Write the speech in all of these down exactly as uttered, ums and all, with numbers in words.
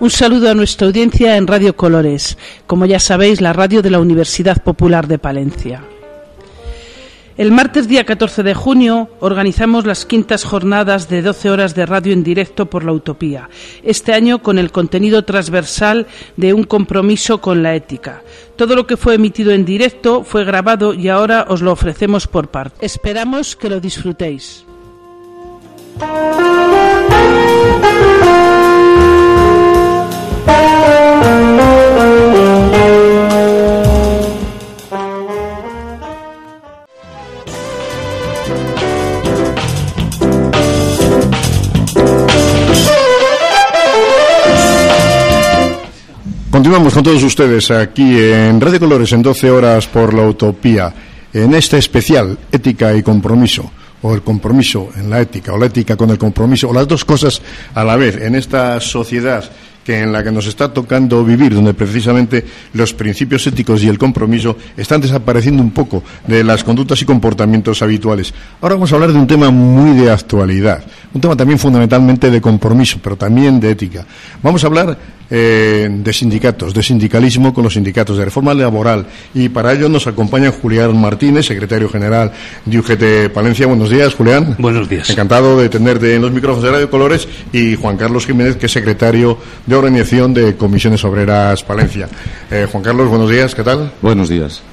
Un saludo a nuestra audiencia en Radio Colores, como ya sabéis, la radio de la Universidad Popular de Palencia. El martes día catorce de junio organizamos las quintas jornadas de doce horas de radio en directo por la utopía, este año con el contenido transversal de un compromiso con la ética. Todo lo que fue emitido en directo fue grabado y ahora os lo ofrecemos por parte. Esperamos que lo disfrutéis. Continuamos con todos ustedes aquí en Radio Colores en doce horas por la utopía, en este especial Ética y Compromiso, o el compromiso en la ética, o la ética con el compromiso, o las dos cosas a la vez, en esta sociedad que en la que nos está tocando vivir, donde precisamente los principios éticos y el compromiso están desapareciendo un poco de las conductas y comportamientos habituales. Ahora vamos a hablar de un tema muy de actualidad, un tema también fundamentalmente de compromiso, pero también de ética. Vamos a hablar eh, de sindicatos, de sindicalismo con los sindicatos, de reforma laboral, y para ello nos acompaña Julián Martínez, secretario general de U G T Palencia. Buenos días, Julián. Buenos días. Encantado de tenerte en los micrófonos de Radio Colores, y Juan Carlos Jiménez, que es secretario de organización de Comisiones Obreras Palencia. Eh, Juan Carlos, buenos días, ¿qué tal? Buenos días.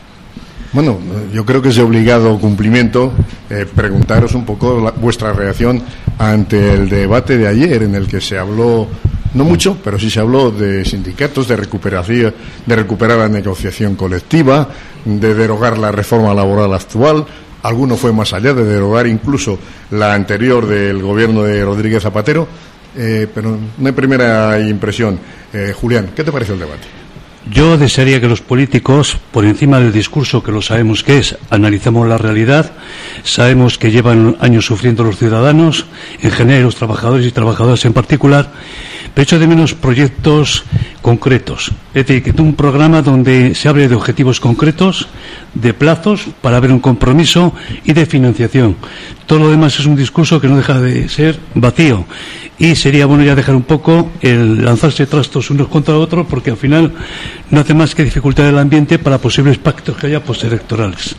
Bueno, yo creo que es de obligado cumplimiento eh, preguntaros un poco la, vuestra reacción ante el debate de ayer, en el que se habló, no mucho, pero sí se habló de sindicatos, de recuperación, de recuperar la negociación colectiva, de derogar la reforma laboral actual. Alguno fue más allá, de derogar incluso la anterior del gobierno de Rodríguez Zapatero. Eh, pero una primera impresión, eh, Julián, ¿qué te pareció el debate? Yo desearía que los políticos, por encima del discurso que lo sabemos que es, analicemos la realidad, sabemos que llevan años sufriendo los ciudadanos, en general los trabajadores y trabajadoras en particular, pero echo de menos proyectos concretos. Es decir, que un programa donde se hable de objetivos concretos, de plazos para ver un compromiso y de financiación. Todo lo demás es un discurso que no deja de ser vacío. Y sería bueno ya dejar un poco el lanzarse trastos unos contra otros, porque al final no hace más que dificultar el ambiente para posibles pactos que haya postelectorales.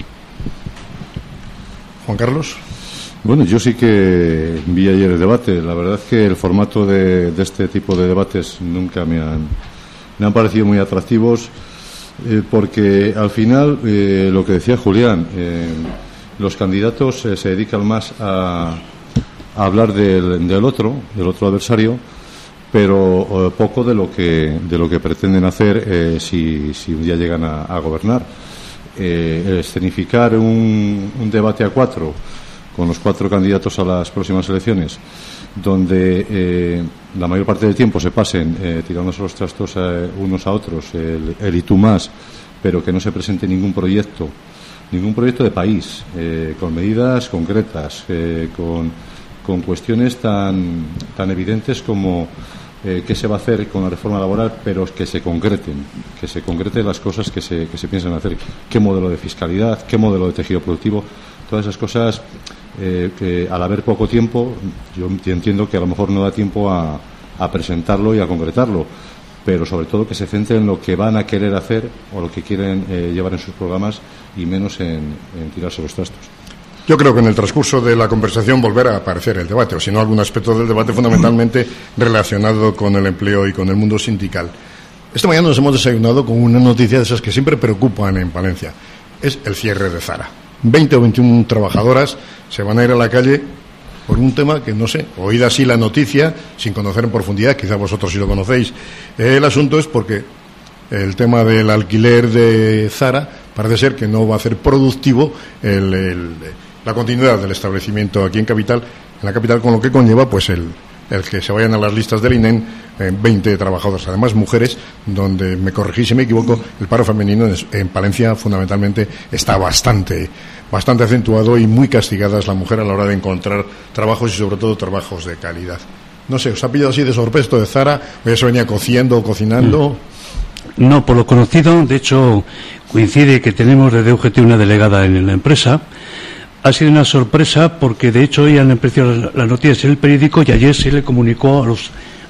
Juan Carlos. Bueno, yo sí que vi ayer el debate. La verdad es que el formato de, de este tipo de debates nunca me han, me han parecido muy atractivos, eh, porque al final, eh, lo que decía Julián, eh, los candidatos eh, se dedican más a, a hablar del, del otro, del otro adversario, pero eh, poco de lo que de lo que pretenden hacer eh, si, si un día llegan a, a gobernar. Eh, escenificar un, un debate a cuatro, con los cuatro candidatos a las próximas elecciones, donde eh, la mayor parte del tiempo se pasen eh, tirándose los trastos a, unos a otros, el, el y tú más, pero que no se presente ningún proyecto, ningún proyecto de país, eh, con medidas concretas, eh, con, con cuestiones tan, tan evidentes como eh, qué se va a hacer con la reforma laboral, pero que se concreten, que se concreten las cosas que se, que se piensan hacer, qué modelo de fiscalidad, qué modelo de tejido productivo, todas esas cosas. Eh, que al haber poco tiempo, yo entiendo que a lo mejor no da tiempo a, a presentarlo y a concretarlo, pero sobre todo que se centre en lo que van a querer hacer o lo que quieren eh, llevar en sus programas, y menos en, en tirarse los trastos. Yo creo que en el transcurso de la conversación volverá a aparecer el debate, o si no algún aspecto del debate fundamentalmente relacionado con el empleo y con el mundo sindical. Esta mañana nos hemos desayunado con una noticia de esas que siempre preocupan en Palencia. Es el cierre de Zara. veinte o veintiuna trabajadoras se van a ir a la calle por un tema que no sé, oída así la noticia, sin conocer en profundidad, quizá vosotros sí lo conocéis. El asunto es porque el tema del alquiler de Zara parece ser que no va a hacer productivo el, el, la continuidad del establecimiento aquí en capital, en la capital, con lo que conlleva pues el, el que se vayan a las listas del I N E M eh, veinte trabajadores, además mujeres, donde, me corregí si me equivoco, el paro femenino en, en Palencia fundamentalmente está bastante bastante acentuado, y muy castigadas la mujer a la hora de encontrar trabajos, y sobre todo trabajos de calidad. No sé, ¿os ha pillado así de sorpresa de Zara? ¿O ya se venía cociendo o cocinando? No, por lo conocido, de hecho coincide que tenemos desde U G T una delegada en la empresa. Ha sido una sorpresa porque de hecho hoy han aparecido las noticias en el periódico, y ayer se le comunicó a los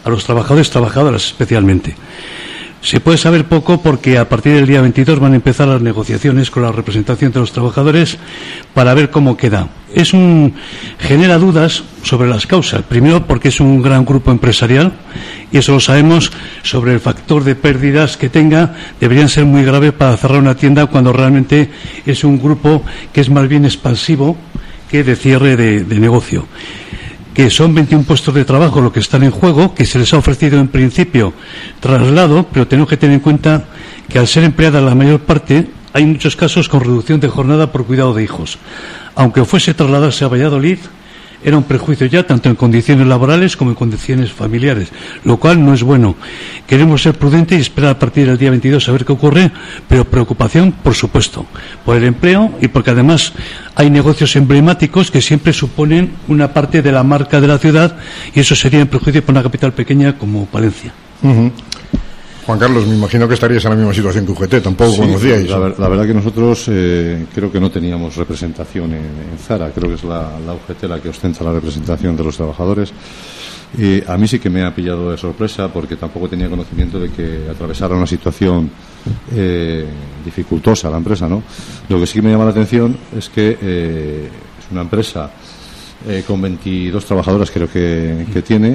a los trabajadores y trabajadoras especialmente. Se puede saber poco porque a partir del día veintidós van a empezar las negociaciones con la representación de los trabajadores para ver cómo queda. Es un genera dudas sobre las causas. Primero, porque es un gran grupo empresarial y eso lo sabemos. Sobre el factor de pérdidas que tenga, deberían ser muy graves para cerrar una tienda cuando realmente es un grupo que es más bien expansivo que de cierre de, de negocio. Que son veintiún puestos de trabajo lo que están en juego, que se les ha ofrecido en principio traslado, pero tenemos que tener en cuenta que al ser empleada la mayor parte, hay muchos casos con reducción de jornada por cuidado de hijos. Aunque fuese trasladarse a Valladolid, era un prejuicio ya, tanto en condiciones laborales como en condiciones familiares, lo cual no es bueno. Queremos ser prudentes y esperar a partir del día veintidós a ver qué ocurre, pero preocupación, por supuesto, por el empleo y porque además hay negocios emblemáticos que siempre suponen una parte de la marca de la ciudad y eso sería en perjuicio para una capital pequeña como Palencia. Uh-huh. Juan Carlos, me imagino que estarías en la misma situación que U G T, tampoco sí, conocíais. La, la verdad que nosotros eh, creo que no teníamos representación en, en Zara, creo que es la, la U G T la que ostenta la representación de los trabajadores. Eh, a mí sí que me ha pillado de sorpresa porque tampoco tenía conocimiento de que atravesara una situación eh, dificultosa la empresa, ¿no? Lo que sí que me llama la atención es que eh, es una empresa eh, con veintidós trabajadoras creo que, que tiene,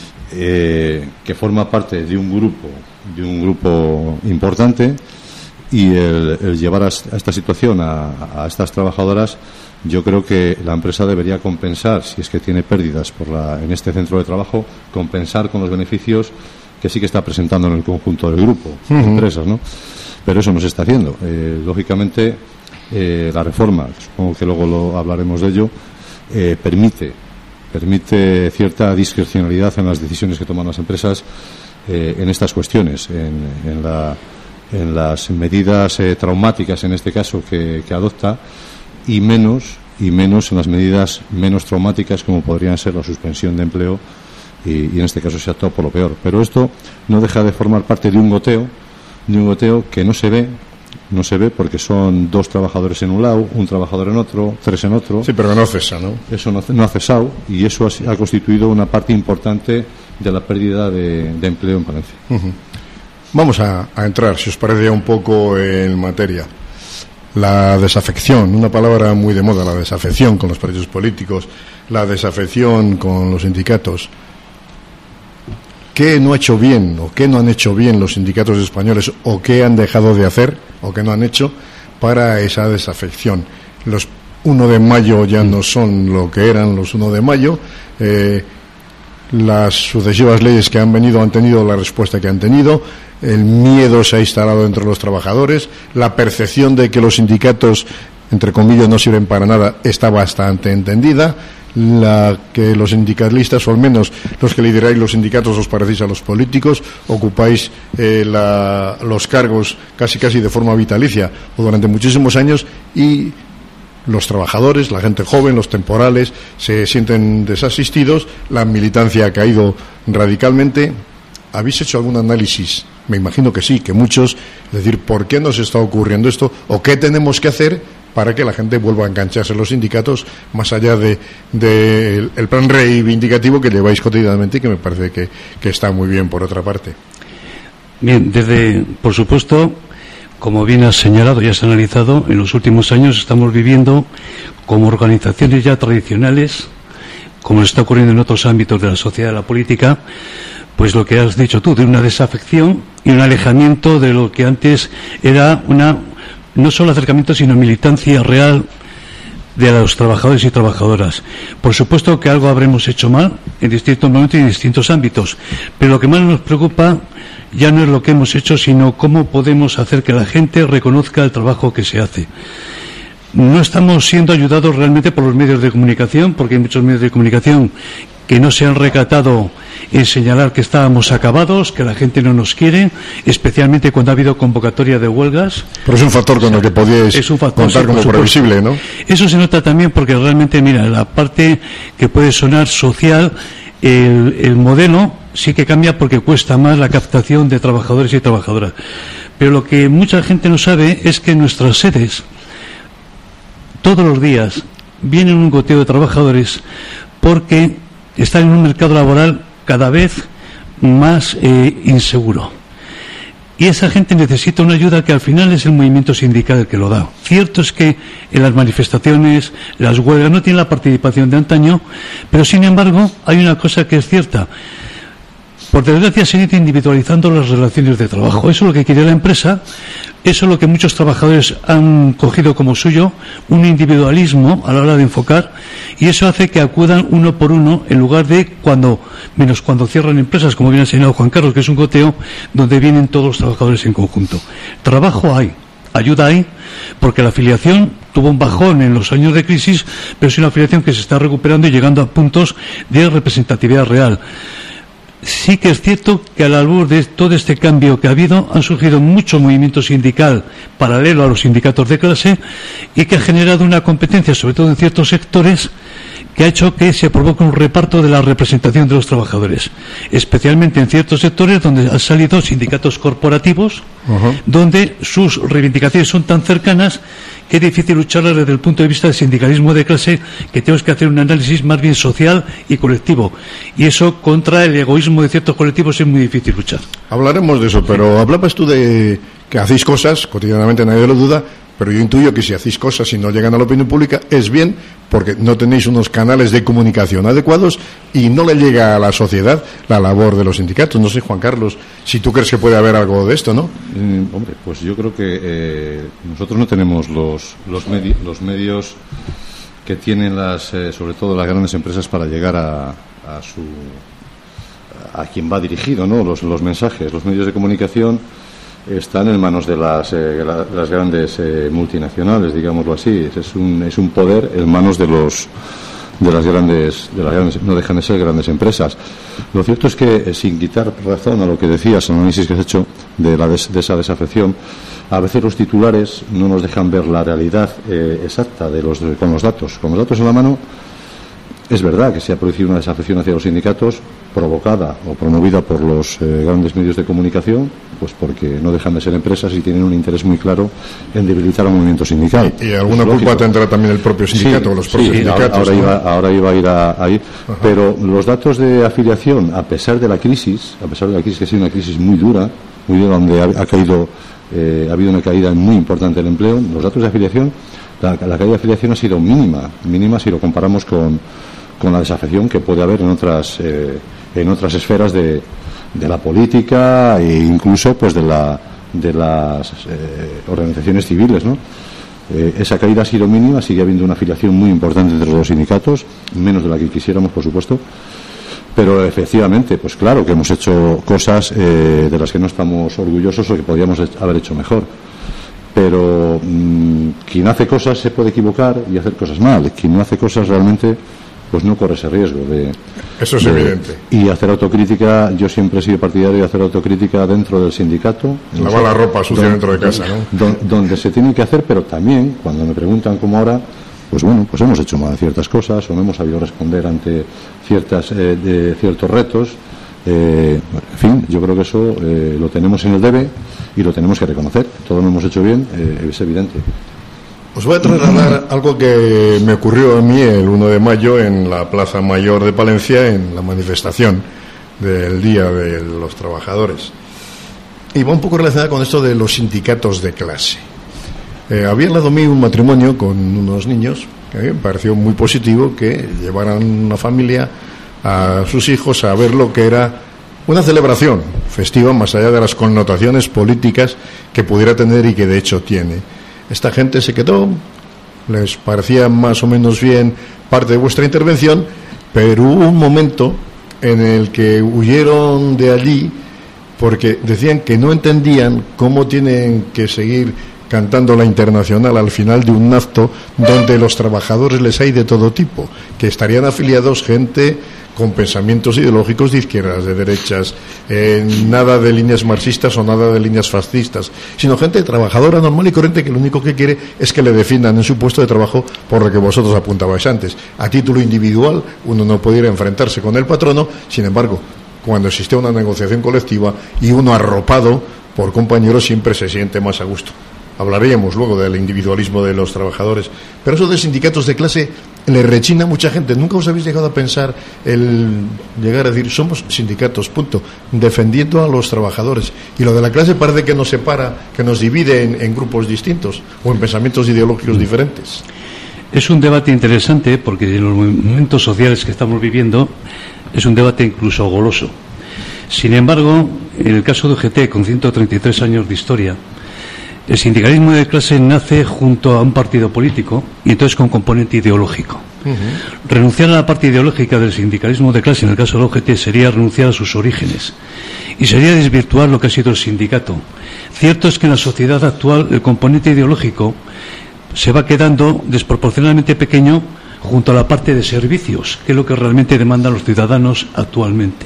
eh, que forma parte de un grupo de un grupo importante y el, el llevar a, a esta situación a, a estas trabajadoras, yo creo que la empresa debería compensar, si es que tiene pérdidas por la, en este centro de trabajo, compensar con los beneficios que sí que está presentando en el conjunto del grupo de uh-huh. empresas, ¿no? Pero eso no se está haciendo. Eh, lógicamente, eh, la reforma, supongo que luego lo hablaremos de ello, eh, permite permite cierta discrecionalidad en las decisiones que toman las empresas Eh, en estas cuestiones, en, en, la, en las medidas eh, traumáticas, en este caso, que, que adopta, y menos, y menos en las medidas menos traumáticas, como podrían ser la suspensión de empleo, y, y en este caso se ha optado por lo peor. Pero esto no deja de formar parte de un goteo, de un goteo que no se ve, no se ve porque son dos trabajadores en un lado, un trabajador en otro, tres en otro. Sí, pero no cesa, ¿no? Eso no, no ha cesado y eso ha, ha constituido una parte importante de la pérdida de, de empleo en Palencia. Uh-huh. Vamos a, a entrar, si os parece, un poco en materia. La desafección, una palabra muy de moda, la desafección con los partidos políticos, la desafección con los sindicatos. ¿Qué no ha hecho bien o qué no han hecho bien los sindicatos españoles o qué han dejado de hacer o qué no han hecho para esa desafección? Los uno de mayo ya no son lo que eran los uno de mayo. Eh, las sucesivas leyes que han venido han tenido la respuesta que han tenido. El miedo se ha instalado entre los trabajadores. La percepción de que los sindicatos, entre comillas, no sirven para nada está bastante entendida. La que los sindicalistas, o al menos los que lideráis los sindicatos, os parecéis a los políticos, ocupáis eh, la, los cargos casi casi de forma vitalicia o durante muchísimos años, y los trabajadores, la gente joven, los temporales se sienten desasistidos, la militancia ha caído radicalmente. ¿Habéis hecho algún análisis? Me imagino que sí, que muchos, es decir, ¿por qué nos está ocurriendo esto? ¿O qué tenemos que hacer para que la gente vuelva a engancharse en los sindicatos, más allá de, de el, el plan reivindicativo que lleváis cotidianamente y que me parece que, que está muy bien por otra parte? Bien, desde, por supuesto, como bien has señalado y has analizado, en los últimos años estamos viviendo como organizaciones ya tradicionales, como está ocurriendo en otros ámbitos de la sociedad y de la política, pues lo que has dicho tú, de una desafección y un alejamiento de lo que antes era una, no solo acercamiento, sino militancia real de los trabajadores y trabajadoras. Por supuesto que algo habremos hecho mal en distintos momentos y en distintos ámbitos, pero lo que más nos preocupa ya no es lo que hemos hecho, sino cómo podemos hacer que la gente reconozca el trabajo que se hace. No estamos siendo ayudados realmente por los medios de comunicación, porque hay muchos medios de comunicación que no se han recatado en señalar que estábamos acabados, que la gente no nos quiere, especialmente cuando ha habido convocatoria de huelgas. Pero es un factor con el que podíais contar como previsible, ¿no? Eso se nota también porque realmente, mira, la parte que puede sonar social, el, el modelo sí que cambia porque cuesta más la captación de trabajadores y trabajadoras. Pero lo que mucha gente no sabe es que en nuestras sedes, todos los días, vienen un goteo de trabajadores porque están en un mercado laboral cada vez más eh, inseguro. Y esa gente necesita una ayuda que al final es el movimiento sindical el que lo da. Cierto es que en las manifestaciones, las huelgas no tienen la participación de antaño, pero sin embargo hay una cosa que es cierta. Por desgracia se han ido individualizando las relaciones de trabajo. Eso es lo que quiere la empresa, eso es lo que muchos trabajadores han cogido como suyo, un individualismo a la hora de enfocar, y eso hace que acudan uno por uno en lugar de cuando, menos cuando cierran empresas, como bien ha enseñado Juan Carlos, que es un goteo donde vienen todos los trabajadores en conjunto. Trabajo hay, ayuda hay, porque la afiliación tuvo un bajón en los años de crisis, pero es una afiliación que se está recuperando y llegando a puntos de representatividad real. Sí que es cierto que al albur de todo este cambio que ha habido han surgido mucho movimiento sindical paralelo a los sindicatos de clase y que ha generado una competencia, sobre todo en ciertos sectores, que ha hecho que se provoque un reparto de la representación de los trabajadores, especialmente en ciertos sectores donde han salido sindicatos corporativos, uh-huh. donde sus reivindicaciones son tan cercanas que es difícil lucharlas desde el punto de vista del sindicalismo de clase, que tenemos que hacer un análisis más bien social y colectivo, y eso contra el egoísmo de ciertos colectivos es muy difícil luchar. Hablaremos de eso, pero hablabas tú de que hacéis cosas, cotidianamente nadie lo duda, pero yo intuyo que si hacéis cosas y no llegan a la opinión pública es bien porque no tenéis unos canales de comunicación adecuados y no le llega a la sociedad la labor de los sindicatos. No sé, Juan Carlos, si tú crees que puede haber algo de esto, ¿no? Eh, hombre, pues yo creo que eh, nosotros no tenemos los los, medi- los medios que tienen las, eh, sobre todo las grandes empresas para llegar a, a su a quien va dirigido, ¿no? Los, los mensajes, los medios de comunicación están en manos de las, eh, la, las grandes eh, multinacionales, digámoslo así. Es un, es un poder en manos de los de las grandes, de las grandes, no dejan de ser grandes empresas. Lo cierto es que, eh, sin quitar razón a lo que decías, al análisis que has hecho de, la des, de esa desafección, a veces los titulares no nos dejan ver la realidad eh, exacta de los, de, con los datos. Con los datos en la mano, es verdad que se ha producido una desafección hacia los sindicatos provocada o promovida por los eh, grandes medios de comunicación, pues porque no dejan de ser empresas y tienen un interés muy claro en debilitar al movimiento sindical. Y, y alguna culpa lógico. Tendrá también el propio sindicato, sí, los propios sí, sindicatos. Ahora, ¿no? iba, ahora iba a ir a, ahí, Ajá. Pero los datos de afiliación, a pesar de la crisis, a pesar de la crisis que ha sido una crisis muy dura, muy dura donde ha, ha caído, eh, ha habido una caída muy importante del empleo, los datos de afiliación, la, la caída de afiliación ha sido mínima, mínima si lo comparamos con con la desafección que puede haber en otras eh, en otras esferas de, de la política e incluso pues de la de las eh, organizaciones civiles, ¿no? Eh, esa caída ha sido mínima, sigue habiendo una afiliación muy importante entre los sindicatos, menos de la que quisiéramos, por supuesto, pero efectivamente, pues claro que hemos hecho cosas eh, de las que no estamos orgullosos o que podríamos haber hecho mejor. Pero mmm, quien hace cosas se puede equivocar y hacer cosas mal. Quien no hace cosas realmente pues no corre ese riesgo de... Eso es de, evidente. Y hacer autocrítica, yo siempre he sido partidario de hacer autocrítica dentro del sindicato. Lavar la ropa sucia dentro de casa, ¿no? Donde, donde se tiene que hacer, pero también, cuando me preguntan como ahora, pues bueno, pues hemos hecho mal ciertas cosas o no hemos sabido responder ante ciertas eh, de ciertos retos. Eh, en fin, yo creo que eso eh, lo tenemos en el debe y lo tenemos que reconocer. Todo lo hemos hecho bien, eh, es evidente. Os voy a trasladar algo que me ocurrió a mí el uno de mayo en la Plaza Mayor de Palencia, en la manifestación del Día de los Trabajadores. Y va un poco relacionada con esto de los sindicatos de clase. Eh, había al lado mío un matrimonio con unos niños, que a mí me pareció muy positivo que llevaran una familia a sus hijos a ver lo que era una celebración festiva, más allá de las connotaciones políticas que pudiera tener y que de hecho tiene. Esta gente se quedó, les parecía más o menos bien parte de vuestra intervención, pero hubo un momento en el que huyeron de allí porque decían que no entendían cómo tienen que seguir cantando la Internacional al final de un acto donde los trabajadores les hay de todo tipo, que estarían afiliados gente con pensamientos ideológicos de izquierdas, de derechas, eh, nada de líneas marxistas o nada de líneas fascistas, sino gente trabajadora normal y corriente que lo único que quiere es que le defiendan en su puesto de trabajo por lo que vosotros apuntabais antes. A título individual uno no puede ir a enfrentarse con el patrono, sin embargo, cuando existe una negociación colectiva y uno arropado por compañeros siempre se siente más a gusto. hablaríamos luego del individualismo de los trabajadores, pero eso de sindicatos de clase le rechina a mucha gente. ¿Nunca os habéis llegado a pensar el llegar a decir somos sindicatos, punto, defendiendo a los trabajadores? Y lo de la clase parece que nos separa, que nos divide en, en grupos distintos o en pensamientos ideológicos diferentes. Es un debate interesante porque en los momentos sociales que estamos viviendo es un debate incluso goloso. Sin embargo, en el caso de U G T, con ciento treinta y tres años de historia, el sindicalismo de clase nace junto a un partido político y entonces con componente ideológico. Uh-huh. Renunciar a la parte ideológica del sindicalismo de clase, en el caso de la U G T, sería renunciar a sus orígenes y sería desvirtuar lo que ha sido el sindicato. Cierto es que en la sociedad actual el componente ideológico se va quedando desproporcionalmente pequeño junto a la parte de servicios, que es lo que realmente demandan los ciudadanos actualmente.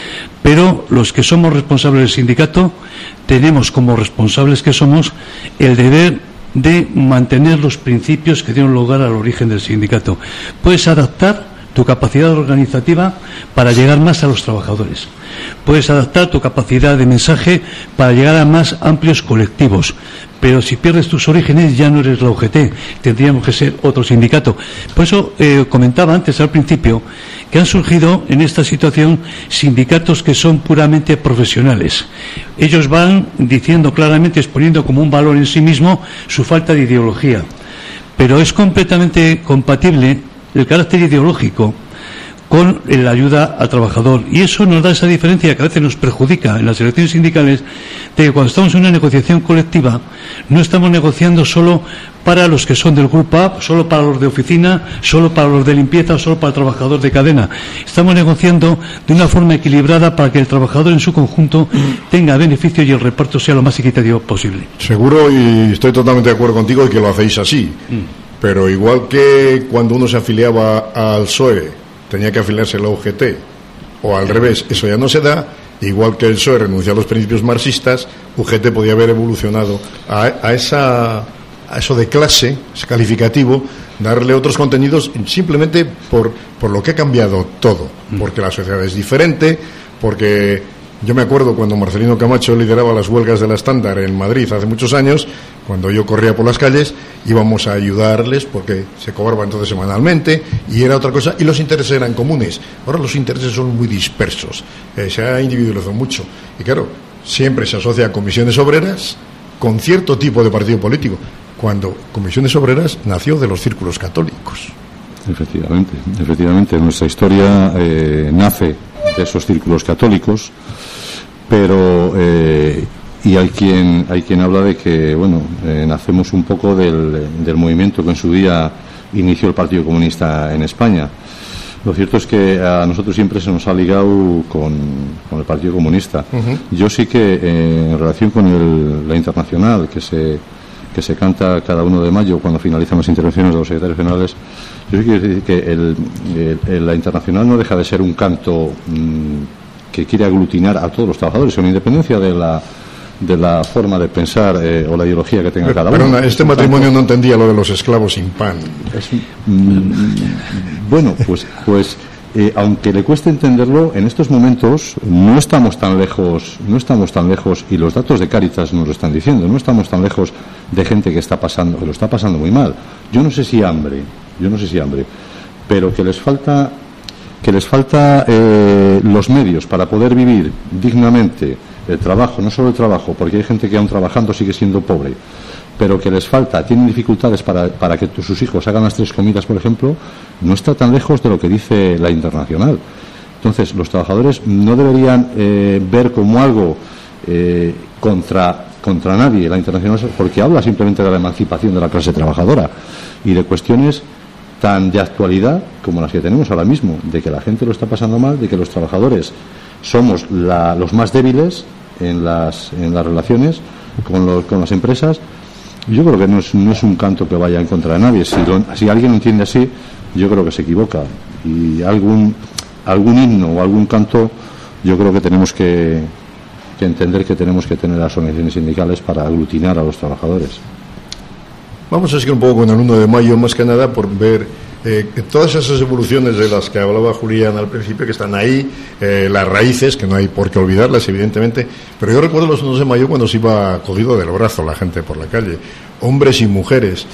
Pero los que somos responsables del sindicato tenemos como responsables que somos el deber de mantener los principios que dieron lugar al origen del sindicato. Puedes adaptar tu capacidad organizativa para llegar más a los trabajadores. Puedes adaptar tu capacidad de mensaje para llegar a más amplios colectivos. Pero si pierdes tus orígenes ya no eres la U G T, tendríamos que ser otro sindicato. Por eso eh, comentaba antes al principio que han surgido en esta situación sindicatos que son puramente profesionales. Ellos van diciendo claramente, exponiendo como un valor en sí mismo su falta de ideología. Pero es completamente compatible el carácter ideológico con la ayuda al trabajador, y eso nos da esa diferencia que a veces nos perjudica en las elecciones sindicales, de que cuando estamos en una negociación colectiva no estamos negociando solo para los que son del grupo A, solo para los de oficina, solo para los de limpieza o solo para el trabajador de cadena. Estamos negociando de una forma equilibrada para que el trabajador en su conjunto tenga beneficio y el reparto sea lo más equitativo posible. Seguro, y estoy totalmente de acuerdo contigo, de que lo hacéis así. Mm. Pero igual que cuando uno se afiliaba al P S O E tenía que afiliarse a la U G T, o al revés, eso ya no se da. Igual que el P S O E renunció a los principios marxistas, U G T podía haber evolucionado a, a, esa, a eso de clase, ese calificativo, darle otros contenidos simplemente por, por lo que ha cambiado todo, porque la sociedad es diferente, porque yo me acuerdo cuando Marcelino Camacho lideraba las huelgas de la Estándar en Madrid hace muchos años, cuando yo corría por las calles, íbamos a ayudarles porque se cobraba entonces semanalmente y era otra cosa, y los intereses eran comunes. Ahora los intereses son muy dispersos, eh, se ha individualizado mucho y claro, siempre se asocia a comisiones obreras con cierto tipo de partido político, cuando Comisiones Obreras nació de los círculos católicos. Efectivamente, efectivamente, nuestra historia eh, nace de esos círculos católicos, pero eh, y hay quien hay quien habla de que bueno eh, nacemos un poco del, del movimiento que en su día inició el Partido Comunista en España. Lo cierto es que a nosotros siempre se nos ha ligado con, con el Partido Comunista. Uh-huh. Yo sí que eh, en relación con el, la Internacional que se que se canta cada uno de mayo cuando finalizan las intervenciones de los secretarios generales, yo sí quiero decir que el, el, el, la Internacional no deja de ser un canto mmm, que quiere aglutinar a todos los trabajadores, con independencia de la de la forma de pensar eh, o la ideología que tenga cada uno. Perdona, este matrimonio no entendía lo de los esclavos sin pan. Es, mm, bueno, pues pues eh, aunque le cueste entenderlo, en estos momentos no estamos tan lejos, no estamos tan lejos, y los datos de Cáritas nos lo están diciendo, no estamos tan lejos de gente que está pasando, que lo está pasando muy mal. Yo no sé si hambre, yo no sé si hambre, pero que les falta que les falta eh, los medios para poder vivir dignamente el trabajo, no solo el trabajo, porque hay gente que aún trabajando sigue siendo pobre, pero que les falta, tienen dificultades para, para que sus hijos hagan las tres comidas, por ejemplo, no está tan lejos de lo que dice la Internacional. Entonces, los trabajadores no deberían eh, ver como algo eh, contra, contra nadie la Internacional, porque habla simplemente de la emancipación de la clase trabajadora y de cuestiones tan de actualidad como las que tenemos ahora mismo, de que la gente lo está pasando mal, de que los trabajadores somos la, los más débiles en las, en las relaciones con, los, con las empresas. Yo creo que no es, no es un canto que vaya en contra de nadie. Si, lo, si alguien lo entiende así, yo creo que se equivoca. Y algún, algún himno o algún canto, yo creo que tenemos que, que entender que tenemos que tener las organizaciones sindicales para aglutinar a los trabajadores. Vamos a seguir un poco con el uno de mayo, más que nada por ver eh, todas esas evoluciones de las que hablaba Julián al principio, que están ahí, eh, las raíces, que no hay por qué olvidarlas, evidentemente, pero yo recuerdo los unos de mayo cuando se iba cogido del brazo la gente por la calle, hombres y mujeres,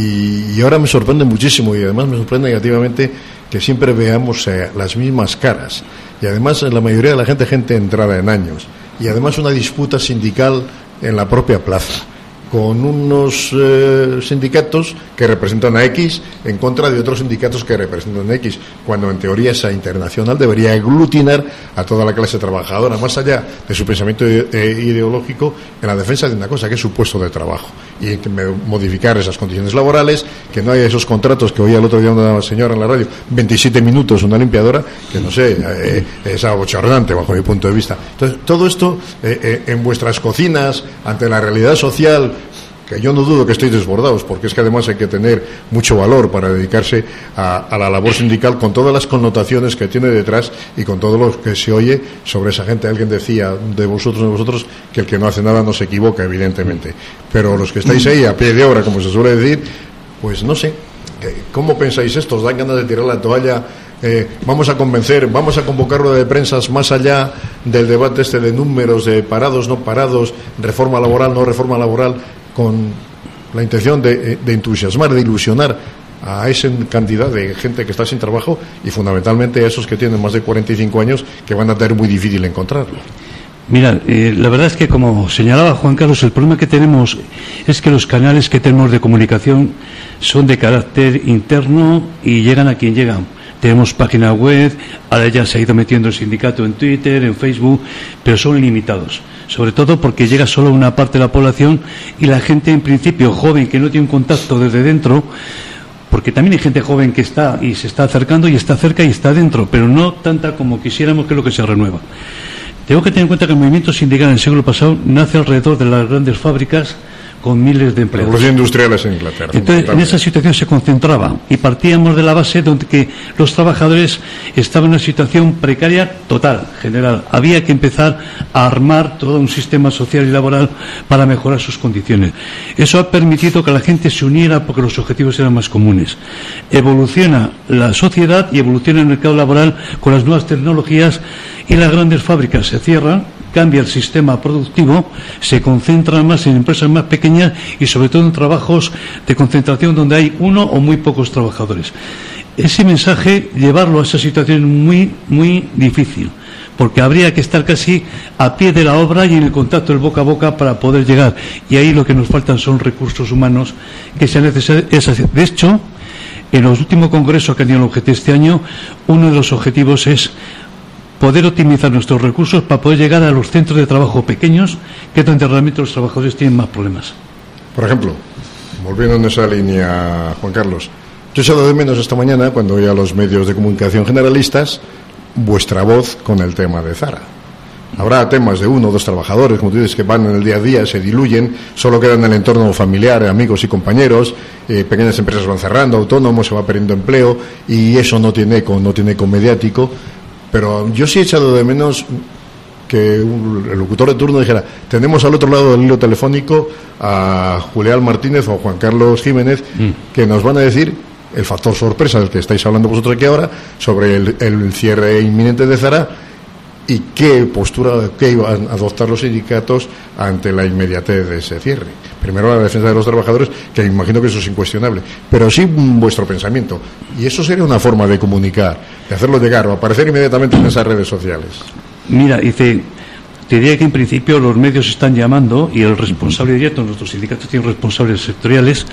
y, y ahora me sorprende muchísimo, y además me sorprende negativamente que siempre veamos eh, las mismas caras, y además la mayoría de la gente, gente entrada en años, y además una disputa sindical en la propia plaza, con unos eh, sindicatos que representan a X en contra de otros sindicatos que representan a X, cuando en teoría esa internacional debería aglutinar a toda la clase trabajadora, más allá de su pensamiento ideológico, en la defensa de una cosa que es su puesto de trabajo, y que modificar esas condiciones laborales, que no haya esos contratos que oía el otro día una señora en la radio, veintisiete minutos una limpiadora, que no sé, eh, es abochornante bajo mi punto de vista. Entonces, todo esto eh, eh, en vuestras cocinas, ante la realidad social, que yo no dudo que estéis desbordados, porque es que además hay que tener mucho valor para dedicarse a, a la labor sindical, con todas las connotaciones que tiene detrás y con todo lo que se oye sobre esa gente. Alguien decía de vosotros, de vosotros, que el que no hace nada no se equivoca, evidentemente, pero los que estáis ahí a pie de obra, como se suele decir, pues no sé, ¿cómo pensáis esto? ¿Os dan ganas de tirar la toalla? Eh, vamos a convencer, vamos a convocar rueda de prensas más allá del debate este de números, de parados, no parados, reforma laboral, no reforma laboral, con la intención de, de entusiasmar, de ilusionar a esa cantidad de gente que está sin trabajo, y fundamentalmente a esos que tienen más de cuarenta y cinco años, que van a tener muy difícil encontrarlo. Mira, eh, la verdad es que, como señalaba Juan Carlos, el problema que tenemos es que los canales que tenemos de comunicación son de carácter interno y llegan a quien llegan. Tenemos página web, ahora ya se ha ido metiendo el sindicato en Twitter, en Facebook, pero son limitados. Sobre todo porque llega solo a una parte de la población, y la gente, en principio, joven, que no tiene un contacto desde dentro, porque también hay gente joven que está y se está acercando y está cerca y está dentro, pero no tanta como quisiéramos, que es lo que se renueva. Tengo que tener en cuenta que el movimiento sindical en el siglo pasado nace alrededor de las grandes fábricas con miles de empleados. Revolución industriales en Inglaterra. Entonces, en esa situación se concentraba, y partíamos de la base donde que los trabajadores estaban en una situación precaria total, general. Había que empezar a armar todo un sistema social y laboral para mejorar sus condiciones. Eso ha permitido que la gente se uniera porque los objetivos eran más comunes. Evoluciona la sociedad y evoluciona el mercado laboral con las nuevas tecnologías, y las grandes fábricas se cierran, cambia el sistema productivo, se concentra más en empresas más pequeñas y sobre todo en trabajos de concentración donde hay uno o muy pocos trabajadores. Ese mensaje, llevarlo a esa situación es muy, muy difícil, porque habría que estar casi a pie de la obra y en el contacto del boca a boca para poder llegar, y ahí lo que nos faltan son recursos humanos que sean necesarios. De hecho, en los últimos congresos que han tenido el objetivo este año, uno de los objetivos es poder optimizar nuestros recursos para poder llegar a los centros de trabajo pequeños, que es donde realmente los trabajadores tienen más problemas. Por ejemplo, volviendo en esa línea, Juan Carlos, yo he echado de menos esta mañana, cuando oía a los medios de comunicación generalistas, vuestra voz con el tema de Zara. Habrá temas de uno o dos trabajadores, como tú dices, que van en el día a día, se diluyen, solo quedan en el entorno familiar, amigos y compañeros, eh, pequeñas empresas van cerrando, autónomos, se va perdiendo empleo, y eso no tiene eco, no tiene eco mediático. Pero yo sí he echado de menos que un, el locutor de turno dijera: tenemos al otro lado del hilo telefónico a Julián Martínez o a Juan Carlos Jiménez, mm. que nos van a decir el factor sorpresa del que estáis hablando vosotros aquí ahora, sobre el, el cierre inminente de Zara, y qué postura, qué iban a adoptar los sindicatos ante la inmediatez de ese cierre. Primero la defensa de los trabajadores, que imagino que eso es incuestionable, pero sí vuestro pensamiento. Y eso sería una forma de comunicar, de hacerlo llegar o aparecer inmediatamente en esas redes sociales. Mira, dice, te diría que en principio los medios están llamando, y el responsable directo, nuestros sindicatos tienen responsables sectoriales,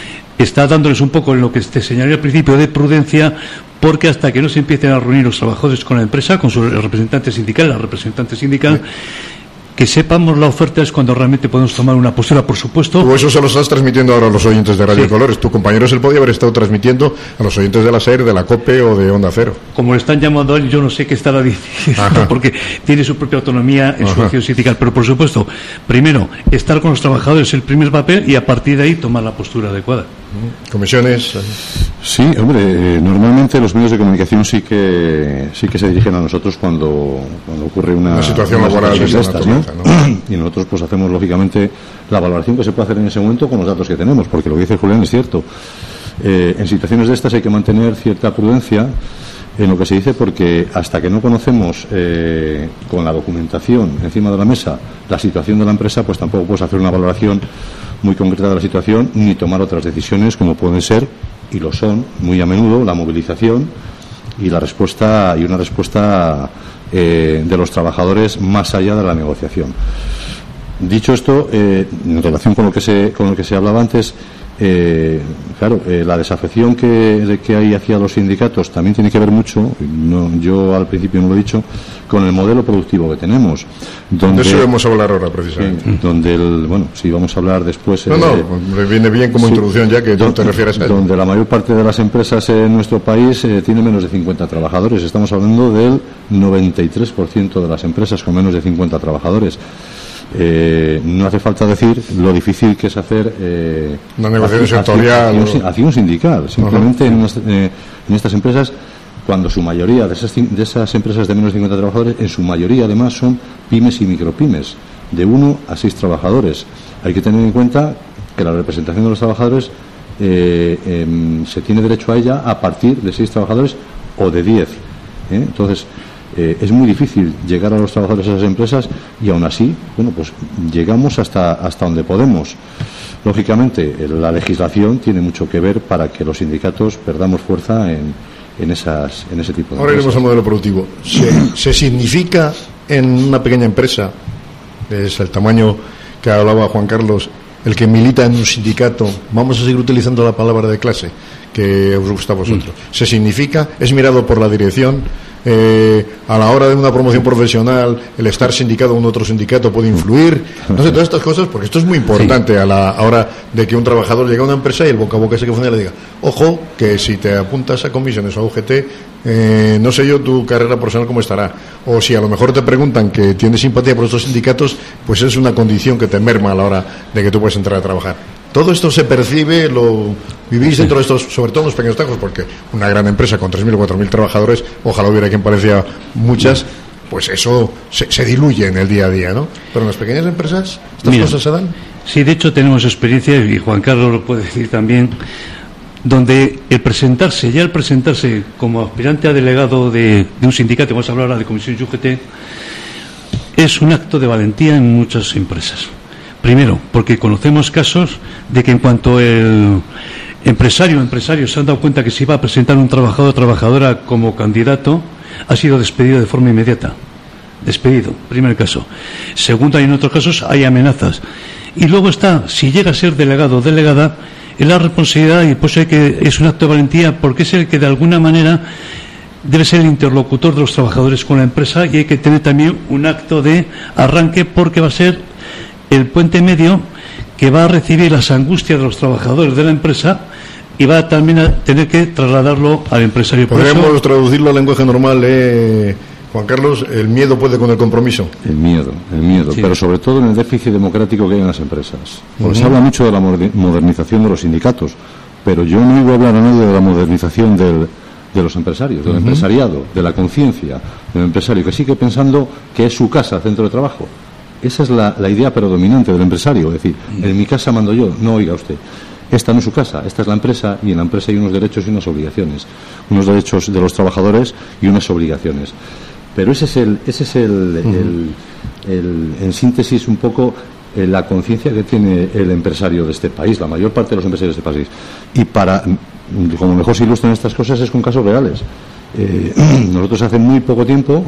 está dándoles un poco en lo que te señalé al principio de prudencia, porque hasta que no se empiecen a reunir los trabajadores con la empresa, con sus representantes sindicales, la representante sindical, sí, que sepamos la oferta es cuando realmente podemos tomar una postura, por supuesto. Tú eso se lo estás transmitiendo ahora a los oyentes de Radio sí. Colores. Tu compañero se lo podía haber estado transmitiendo a los oyentes de la SER, de la COPE o de Onda Cero. Como le están llamando a él, yo no sé qué estará diciendo, Ajá. porque tiene su propia autonomía en Ajá. su acción sindical. Pero, por supuesto, primero, estar con los trabajadores es el primer papel, y a partir de ahí tomar la postura adecuada. ¿Comisiones? Sí, hombre, eh, normalmente los medios de comunicación sí que sí que se dirigen a nosotros cuando, cuando ocurre una, una situación una laboral de estas, ¿no? ¿no? Y nosotros pues hacemos lógicamente la valoración que se puede hacer en ese momento con los datos que tenemos, porque lo que dice Julián es cierto. Eh, en situaciones de estas hay que mantener cierta prudencia en lo que se dice, porque hasta que no conocemos eh, con la documentación encima de la mesa la situación de la empresa, pues tampoco puedes hacer una valoración muy concreta de la situación ni tomar otras decisiones, como pueden ser, y lo son muy a menudo, la movilización y la respuesta y una respuesta eh, de los trabajadores más allá de la negociación. Dicho esto, eh, en relación con lo que se con lo que se hablaba antes, eh, claro, eh, la desafección que, de que hay hacia los sindicatos también tiene que ver mucho, no, yo al principio no lo he dicho, con el modelo productivo que tenemos. Donde, de eso vamos a hablar ahora, precisamente. Eh, donde el, bueno, sí, vamos a hablar después. No, eh, no, me viene bien como sí, introducción ya que tú te refieres a ello. Donde la mayor parte de las empresas en nuestro país eh, tiene menos de cincuenta trabajadores. Estamos hablando del noventa y tres por ciento de las empresas con menos de cincuenta trabajadores. Eh, no hace falta decir lo difícil que es hacer eh, una negociación sectorial, acción, acción sindical. Simplemente uh-huh. en, unas, eh, en estas empresas, cuando su mayoría de esas, de esas empresas de menos de cincuenta trabajadores, en su mayoría además son pymes y micropymes, de uno a seis trabajadores. Hay que tener en cuenta que la representación de los trabajadores eh, eh, se tiene derecho a ella a partir de seis trabajadores o de diez. ¿eh? Entonces, Eh, es muy difícil llegar a los trabajadores de esas empresas, y aún así, bueno, pues llegamos hasta hasta donde podemos. Lógicamente, la legislación tiene mucho que ver para que los sindicatos perdamos fuerza en, en esas en ese tipo de Ahora iremos al modelo productivo. ¿Se, se significa en una pequeña empresa, es el tamaño que hablaba Juan Carlos, el que milita en un sindicato, vamos a seguir utilizando la palabra de clase que os gusta a vosotros, mm. se significa, es mirado por la dirección? Eh, a la hora de una promoción profesional, el estar sindicado en un otro sindicato puede influir, no sé, todas estas cosas, porque esto es muy importante sí. a la hora de que un trabajador llegue a una empresa y el boca a boca ese que funciona le diga, ojo, que si te apuntas a comisiones o a U G T, eh, no sé yo tu carrera profesional cómo estará, o si a lo mejor te preguntan que tienes simpatía por estos sindicatos, pues es una condición que te merma a la hora de que tú puedas entrar a trabajar. Todo esto se percibe, lo vivís dentro de estos, sobre todo en los pequeños tajos, porque una gran empresa con tres mil o cuatro mil trabajadores, ojalá hubiera quien parecía muchas, pues eso se, se diluye en el día a día, ¿no? Pero en las pequeñas empresas, ¿estas Mira, cosas se dan? Sí, de hecho tenemos experiencia, y Juan Carlos lo puede decir también, donde el presentarse, ya el presentarse como aspirante a delegado de, de un sindicato, vamos a hablar ahora de comisiones U G T, es un acto de valentía en muchas empresas. Primero, porque conocemos casos de que en cuanto el empresario o empresarios se han dado cuenta que se iba a presentar un trabajador o trabajadora como candidato, ha sido despedido de forma inmediata. Despedido, primer caso. Segundo, hay en otros casos hay amenazas. Y luego está, si llega a ser delegado o delegada, es la responsabilidad, y pues hay que, es un acto de valentía, porque es el que de alguna manera debe ser el interlocutor de los trabajadores con la empresa, y hay que tener también un acto de arranque, porque va a ser el puente medio que va a recibir las angustias de los trabajadores de la empresa y va también a tener que trasladarlo al empresario. Podríamos eso, traducirlo al lenguaje normal, eh, Juan Carlos, el miedo puede con el compromiso. El miedo, el miedo, sí. Pero sobre todo en el déficit democrático que hay en las empresas. Porque uh-huh. se habla mucho de la modernización de los sindicatos, pero yo no iba a hablar a nadie de la modernización del, de los empresarios, del uh-huh. empresariado, de la conciencia del empresario, que sigue pensando que es su casa, centro de trabajo. Esa es la, la idea predominante del empresario, es decir, en mi casa mando yo, no, oiga usted, esta no es su casa, esta es la empresa, y en la empresa hay unos derechos y unas obligaciones, unos derechos de los trabajadores y unas obligaciones. Pero ese es el, ese es el, uh-huh. el, el en síntesis un poco eh, la conciencia que tiene el empresario de este país, la mayor parte de los empresarios de este país. Y para, como mejor se ilustran estas cosas es con casos reales. Eh, nosotros hace muy poco tiempo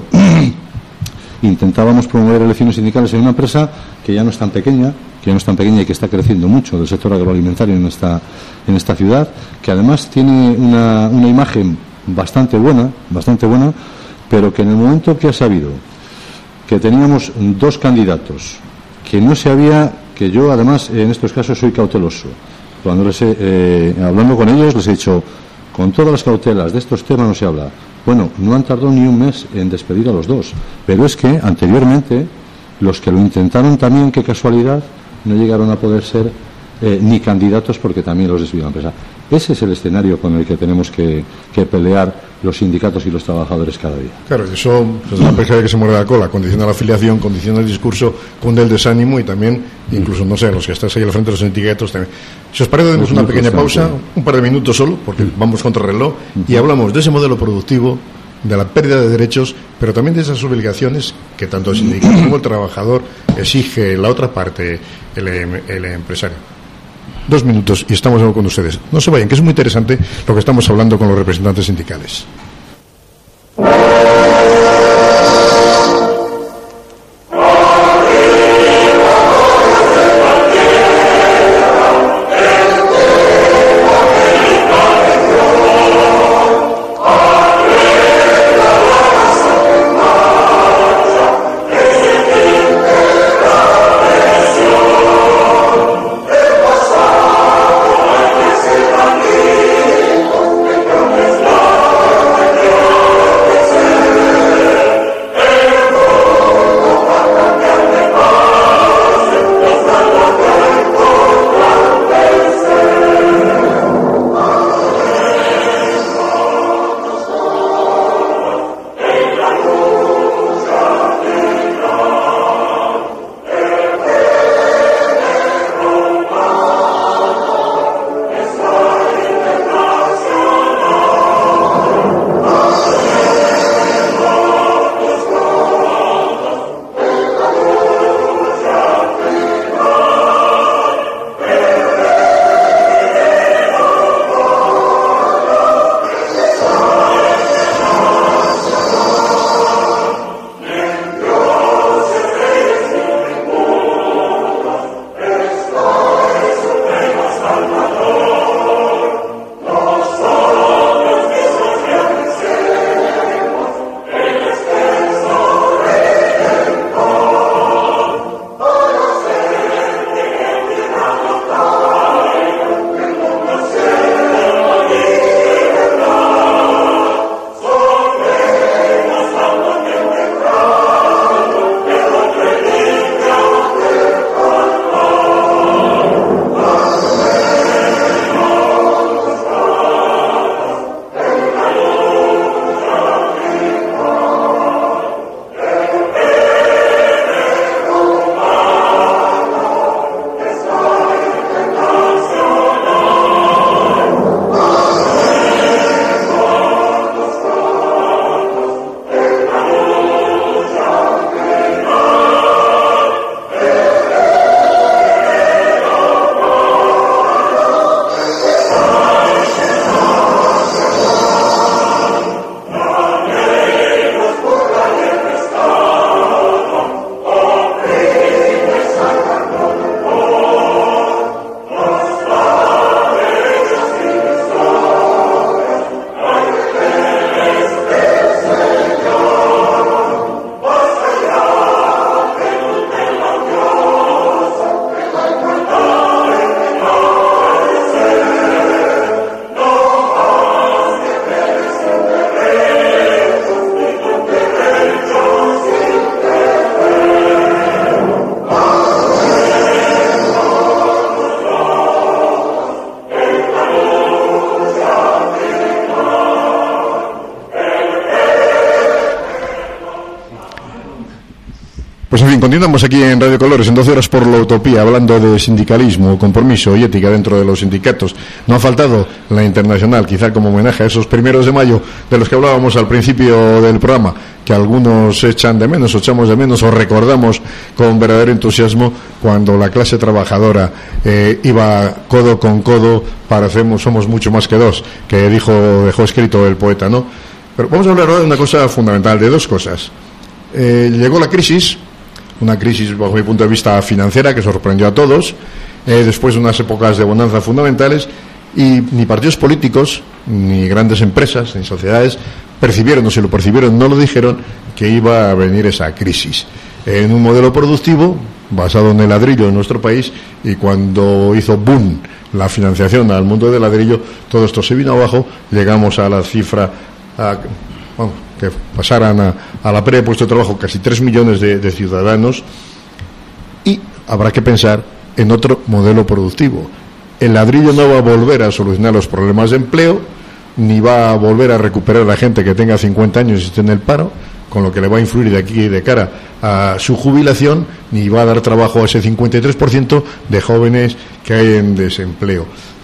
intentábamos promover elecciones sindicales en una empresa que ya no es tan pequeña, que ya no es tan pequeña y que está creciendo mucho, del sector agroalimentario en esta, en esta ciudad, que además tiene una, una imagen bastante buena, bastante buena, pero que en el momento que ha sabido que teníamos dos candidatos, que no se había, que yo además en estos casos soy cauteloso, cuando les he, eh, hablando con ellos les he dicho, con todas las cautelas de estos temas no se habla. Bueno, no han tardado ni un mes en despedir a los dos, pero es que anteriormente los que lo intentaron también, qué casualidad, no llegaron a poder ser eh, ni candidatos porque también los despidió la empresa. Ese es el escenario con el que tenemos que, que pelear los sindicatos y los trabajadores cada día. Claro, eso es una pescadilla que se muerde la cola, condiciona la afiliación, condiciona el discurso, cunde el desánimo y también, incluso, no sé, los que estáis ahí al frente de los sindicatos también. Si os parece, demos una pequeña pausa, un par de minutos solo, porque vamos contra el reloj, y hablamos de ese modelo productivo, de la pérdida de derechos, pero también de esas obligaciones que tanto el sindicato como el trabajador exige la otra parte, el, el empresario. Dos minutos y estamos con ustedes. No se vayan, que es muy interesante lo que estamos hablando con los representantes sindicales. Pues en fin, continuamos aquí en Radio Colores, en doce horas por la utopía, hablando de sindicalismo, compromiso y ética dentro de los sindicatos. No ha faltado la internacional, quizá como homenaje a esos primeros de mayo de los que hablábamos al principio del programa, que algunos echan de menos, o echamos de menos, o recordamos con verdadero entusiasmo cuando la clase trabajadora eh, iba codo con codo para hacemos, somos mucho más que dos, que dijo, dejó escrito el poeta, ¿no? Pero vamos a hablar ahora de una cosa fundamental, de dos cosas. Eh, llegó la crisis, una crisis bajo mi punto de vista financiera que sorprendió a todos, eh, después de unas épocas de bonanza fundamentales, y ni partidos políticos, ni grandes empresas, ni sociedades percibieron, o si lo percibieron no lo dijeron, que iba a venir esa crisis en un modelo productivo basado en el ladrillo en nuestro país, y cuando hizo boom la financiación al mundo del ladrillo, todo esto se vino abajo. Llegamos a la cifra a, bueno, que pasaran a, a la pérdida de puesto de trabajo casi tres millones de, de ciudadanos, y habrá que pensar en otro modelo productivo. El ladrillo no va a volver a solucionar los problemas de empleo, ni va a volver a recuperar a la gente que tenga cincuenta años y esté en el paro, con lo que le va a influir de aquí de cara a su jubilación, ni va a dar trabajo a ese cincuenta y tres por ciento de jóvenes que hay en desempleo.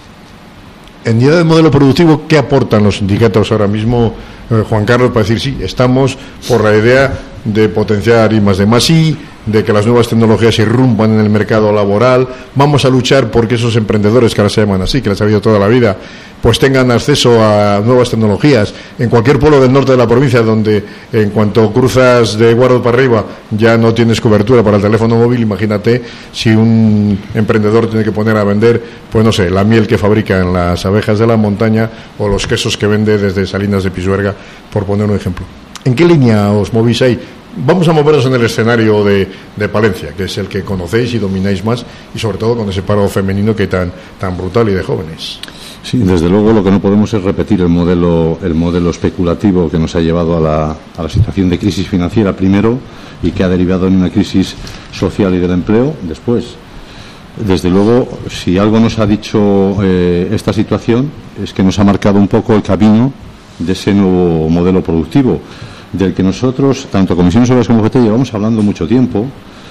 En idea de modelo productivo, ¿qué aportan los sindicatos ahora mismo, eh, Juan Carlos, para decir sí, estamos por la idea de potenciar I más D más I, de que las nuevas tecnologías irrumpan en el mercado laboral, vamos a luchar porque esos emprendedores, que ahora se llaman así, que les ha habido toda la vida, pues tengan acceso a nuevas tecnologías en cualquier pueblo del norte de la provincia, donde en cuanto cruzas de Guardo para arriba ya no tienes cobertura para el teléfono móvil? Imagínate si un emprendedor tiene que poner a vender, pues no sé, la miel que fabrica en las abejas de la montaña o los quesos que vende desde Salinas de Pisuerga, por poner un ejemplo. ¿En qué línea os movís ahí? Vamos a movernos en el escenario de, de Palencia, que es el que conocéis y domináis más, y sobre todo con ese paro femenino que es tan, tan brutal y de jóvenes. Sí, desde luego lo que no podemos es repetir el modelo, el modelo especulativo que nos ha llevado a la, a la situación de crisis financiera primero y que ha derivado en una crisis social y del empleo después. Desde luego, si algo nos ha dicho eh, esta situación, es que nos ha marcado un poco el camino de ese nuevo modelo productivo, del que nosotros, tanto Comisiones Obreras como U G T, llevamos hablando mucho tiempo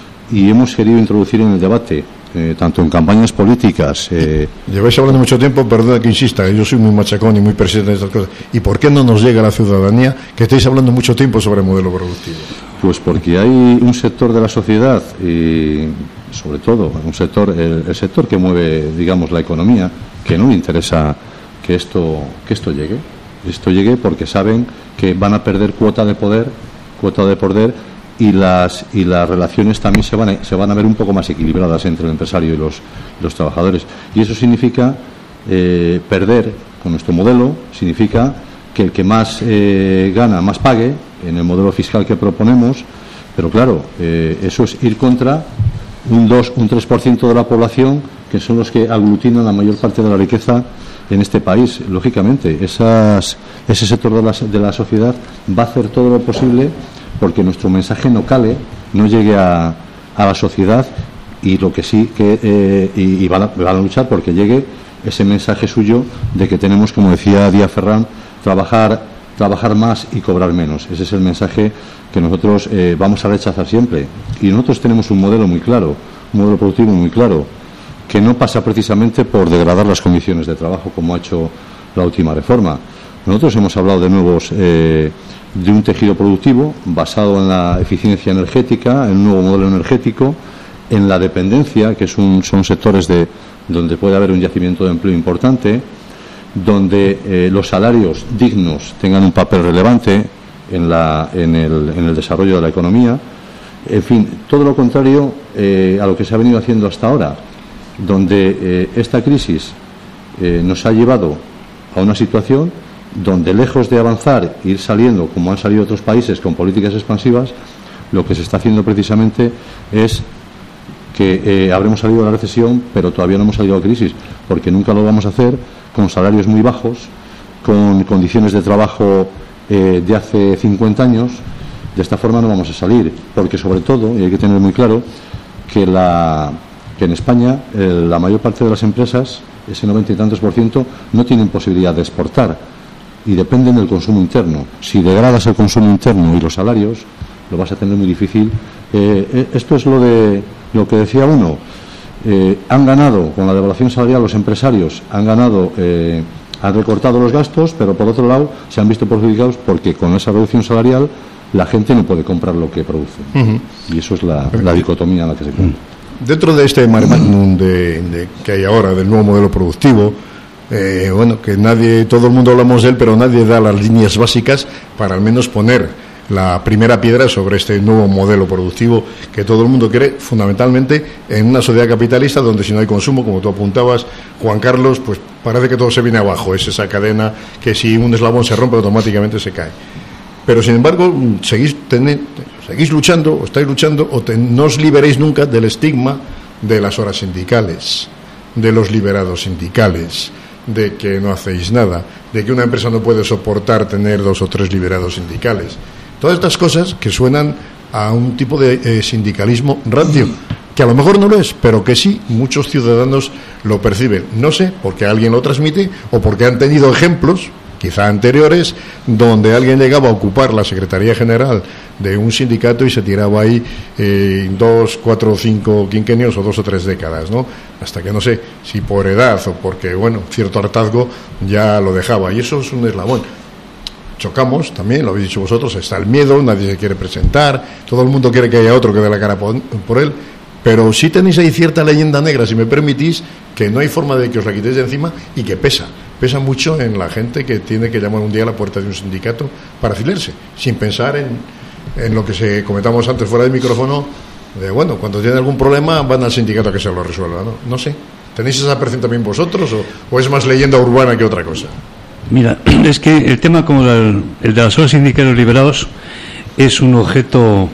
y hemos querido introducir en el debate, eh, tanto en campañas políticas. Eh, Lleváis hablando mucho tiempo, perdona que insista, yo soy muy machacón y muy presidente de estas cosas. ¿Y por qué no nos llega a la ciudadanía que estáis hablando mucho tiempo sobre el modelo productivo? Pues porque hay un sector de la sociedad, y sobre todo un sector, el, el sector que mueve, digamos, la economía, que no le interesa que esto, que esto llegue. Esto llegue porque saben que van a perder cuota de poder, cuota de poder y las y las relaciones también se van a, se van a ver un poco más equilibradas entre el empresario y los, los trabajadores. Y eso significa eh, perder con nuestro modelo, significa que el que más eh, gana, más pague en el modelo fiscal que proponemos, pero claro, eh, eso es ir contra un dos, un tres por ciento de la población, que son los que aglutinan la mayor parte de la riqueza en este país. Lógicamente, esas, ese sector de la, de la sociedad va a hacer todo lo posible porque nuestro mensaje no cale, no llegue a, a la sociedad, y lo que sí que eh, y, y van, a, van a luchar porque llegue ese mensaje suyo de que tenemos, como decía Díaz Ferrán, trabajar trabajar más y cobrar menos. Ese es el mensaje que nosotros eh, vamos a rechazar siempre. Y nosotros tenemos un modelo muy claro, un modelo productivo muy claro, que no pasa precisamente por degradar las condiciones de trabajo como ha hecho la última reforma. Nosotros hemos hablado de nuevos eh, de un tejido productivo basado en la eficiencia energética, en un nuevo modelo energético, en la dependencia, que es un, son sectores de donde puede haber un yacimiento de empleo importante, donde eh, los salarios dignos tengan un papel relevante en, la, en, el, en el desarrollo de la economía. En fin, todo lo contrario eh, a lo que se ha venido haciendo hasta ahora, donde eh, esta crisis eh, nos ha llevado a una situación donde, lejos de avanzar e ir saliendo como han salido otros países con políticas expansivas, lo que se está haciendo precisamente es que eh, habremos salido de la recesión, pero todavía no hemos salido de la crisis, porque nunca lo vamos a hacer con salarios muy bajos, con condiciones de trabajo eh, de hace cincuenta años. De esta forma no vamos a salir, porque sobre todo, y hay que tener muy claro, que la que en España eh, la mayor parte de las empresas, ese noventa y tantos por ciento, no tienen posibilidad de exportar y dependen del consumo interno. Si degradas el consumo interno y los salarios, lo vas a tener muy difícil. Eh, esto es lo de lo que decía uno. Eh, han ganado con la devaluación salarial los empresarios, han ganado, eh, han recortado los gastos, pero por otro lado se han visto perjudicados porque con esa reducción salarial la gente no puede comprar lo que produce. Uh-huh. Y eso es la, la dicotomía en la que se encuentra. Dentro de este mare magnum de, de, que hay ahora, del nuevo modelo productivo, eh, bueno, que nadie, todo el mundo hablamos de él, pero nadie da las líneas básicas para al menos poner la primera piedra sobre este nuevo modelo productivo que todo el mundo quiere, fundamentalmente en una sociedad capitalista donde si no hay consumo, como tú apuntabas, Juan Carlos, pues parece que todo se viene abajo. Es esa cadena que si un eslabón se rompe automáticamente se cae. Pero sin embargo seguís, tener, seguís luchando o estáis luchando o te, no os liberéis nunca del estigma de las horas sindicales, de los liberados sindicales, de que no hacéis nada, de que una empresa no puede soportar tener dos o tres liberados sindicales. Todas estas cosas que suenan a un tipo de eh, sindicalismo rancio, que a lo mejor no lo es, pero que sí muchos ciudadanos lo perciben. No sé, porque alguien lo transmite o porque han tenido ejemplos, quizá anteriores, donde alguien llegaba a ocupar la Secretaría General de un sindicato y se tiraba ahí eh, dos, cuatro o cinco quinquenios o dos o tres décadas, ¿no? Hasta que no sé si por edad o porque, bueno, cierto hartazgo ya lo dejaba. Y eso es un eslabón. Chocamos también, lo habéis dicho vosotros, está el miedo, nadie se quiere presentar, todo el mundo quiere que haya otro que dé la cara por, por él, pero sí tenéis ahí cierta leyenda negra, si me permitís, que no hay forma de que os la quitéis de encima y que pesa, pesa mucho en la gente que tiene que llamar un día a la puerta de un sindicato para afiliarse, sin pensar en, en lo que se comentamos antes fuera del micrófono, de bueno, cuando tienen algún problema van al sindicato a que se lo resuelva, ¿no? No sé, ¿tenéis esa percepción también vosotros o, o es más leyenda urbana que otra cosa? Mira, es que el tema como el, el de las horas sindicales liberados es un objeto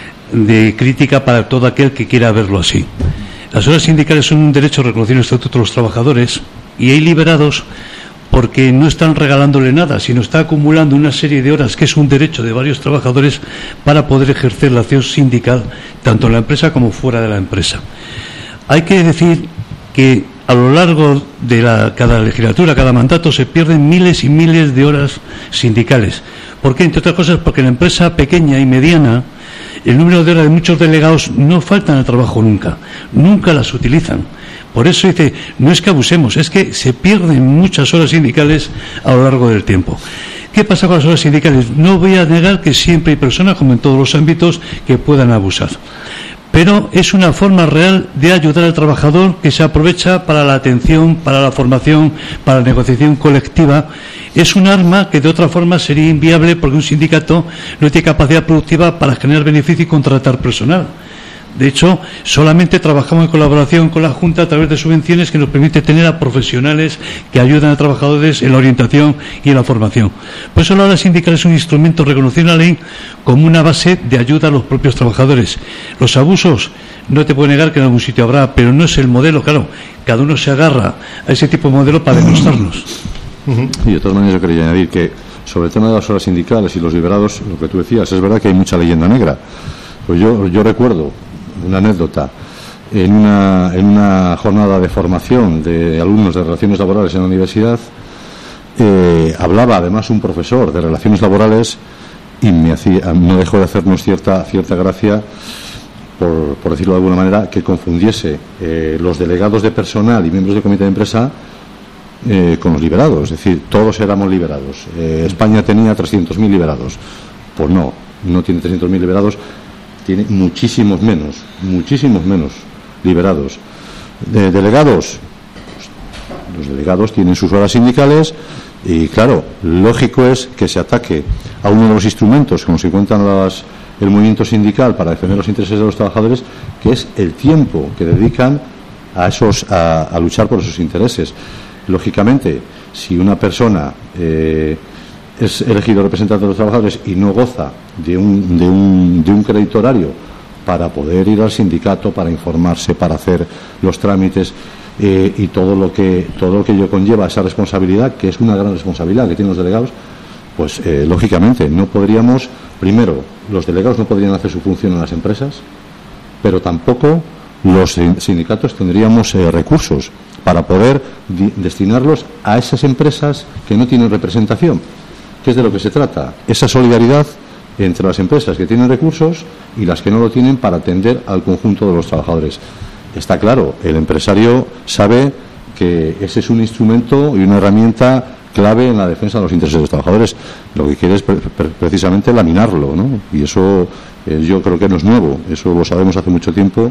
de crítica para todo aquel que quiera verlo así. Las horas sindicales son un derecho reconocido en el Estatuto de los Trabajadores y hay liberados porque no están regalándole nada, sino está acumulando una serie de horas que es un derecho de varios trabajadores para poder ejercer la acción sindical tanto en la empresa como fuera de la empresa. Hay que decir que a lo largo de la, cada legislatura, cada mandato, se pierden miles y miles de horas sindicales. ¿Por qué? Entre otras cosas, porque en la empresa pequeña y mediana, el número de horas de muchos delegados no faltan al trabajo nunca, nunca las utilizan. Por eso dice, no es que abusemos, es que se pierden muchas horas sindicales a lo largo del tiempo. ¿Qué pasa con las horas sindicales? No voy a negar que siempre hay personas, como en todos los ámbitos, que puedan abusar. Pero es una forma real de ayudar al trabajador que se aprovecha para la atención, para la formación, para la negociación colectiva. Es un arma que de otra forma sería inviable porque un sindicato no tiene capacidad productiva para generar beneficio y contratar personal. De hecho, solamente trabajamos en colaboración con la Junta a través de subvenciones que nos permite tener a profesionales que ayudan a trabajadores en la orientación y en la formación. Por eso la hora sindical es un instrumento reconocido en la ley como una base de ayuda a los propios trabajadores. Los abusos, no te puedo negar que en algún sitio habrá, pero no es el modelo, claro. Cada uno se agarra a ese tipo de modelo para demostrarnos. Y de todas maneras yo quería añadir que sobre el tema de las horas sindicales y los liberados, lo que tú decías, es verdad que hay mucha leyenda negra. Pues yo, yo recuerdo una anécdota en una, en una jornada de formación de alumnos de relaciones laborales en la universidad. Eh, hablaba además un profesor de relaciones laborales y me hacía, no dejó de hacernos cierta, cierta gracia, por, por decirlo de alguna manera, que confundiese eh, los delegados de personal y miembros del comité de empresa eh, con los liberados. Es decir, todos éramos liberados. Eh, España tenía trescientos mil liberados. Pues no, no tiene trescientos mil liberados, tiene muchísimos menos, muchísimos menos liberados. De delegados, pues, los delegados tienen sus horas sindicales y, claro, lógico es que se ataque a uno de los instrumentos, como se cuentan las, el movimiento sindical para defender los intereses de los trabajadores, que es el tiempo que dedican a, esos, a, a luchar por esos intereses. Lógicamente, si una persona eh, es elegido representante de los trabajadores y no goza de un, de un, de un crédito horario para poder ir al sindicato, para informarse, para hacer los trámites eh, y todo lo que todo lo que ello conlleva esa responsabilidad, que es una gran responsabilidad que tienen los delegados, pues eh, lógicamente no podríamos, primero, los delegados no podrían hacer su función en las empresas, pero tampoco los sindicatos tendríamos eh, recursos para poder destinarlos a esas empresas que no tienen representación. ¿Qué es de lo que se trata? Esa solidaridad entre las empresas que tienen recursos y las que no lo tienen para atender al conjunto de los trabajadores. Está claro, el empresario sabe que ese es un instrumento y una herramienta clave en la defensa de los intereses de los trabajadores. Lo que quiere es pre pre precisamente laminarlo, ¿no? Y eso eh, yo creo que no es nuevo, eso lo sabemos hace mucho tiempo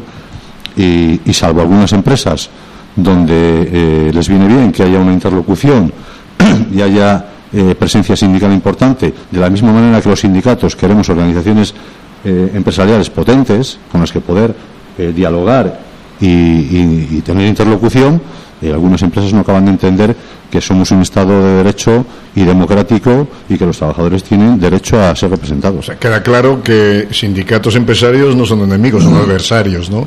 y, y salvo algunas empresas donde eh, les viene bien que haya una interlocución y haya Eh, presencia sindical importante, de la misma manera que los sindicatos queremos organizaciones eh, empresariales potentes con las que poder eh, dialogar y, y, y tener interlocución. Eh, algunas empresas no acaban de entender que somos un Estado de derecho y democrático y que los trabajadores tienen derecho a ser representados. O sea, queda claro que sindicatos empresarios no son enemigos, son adversarios, ¿no?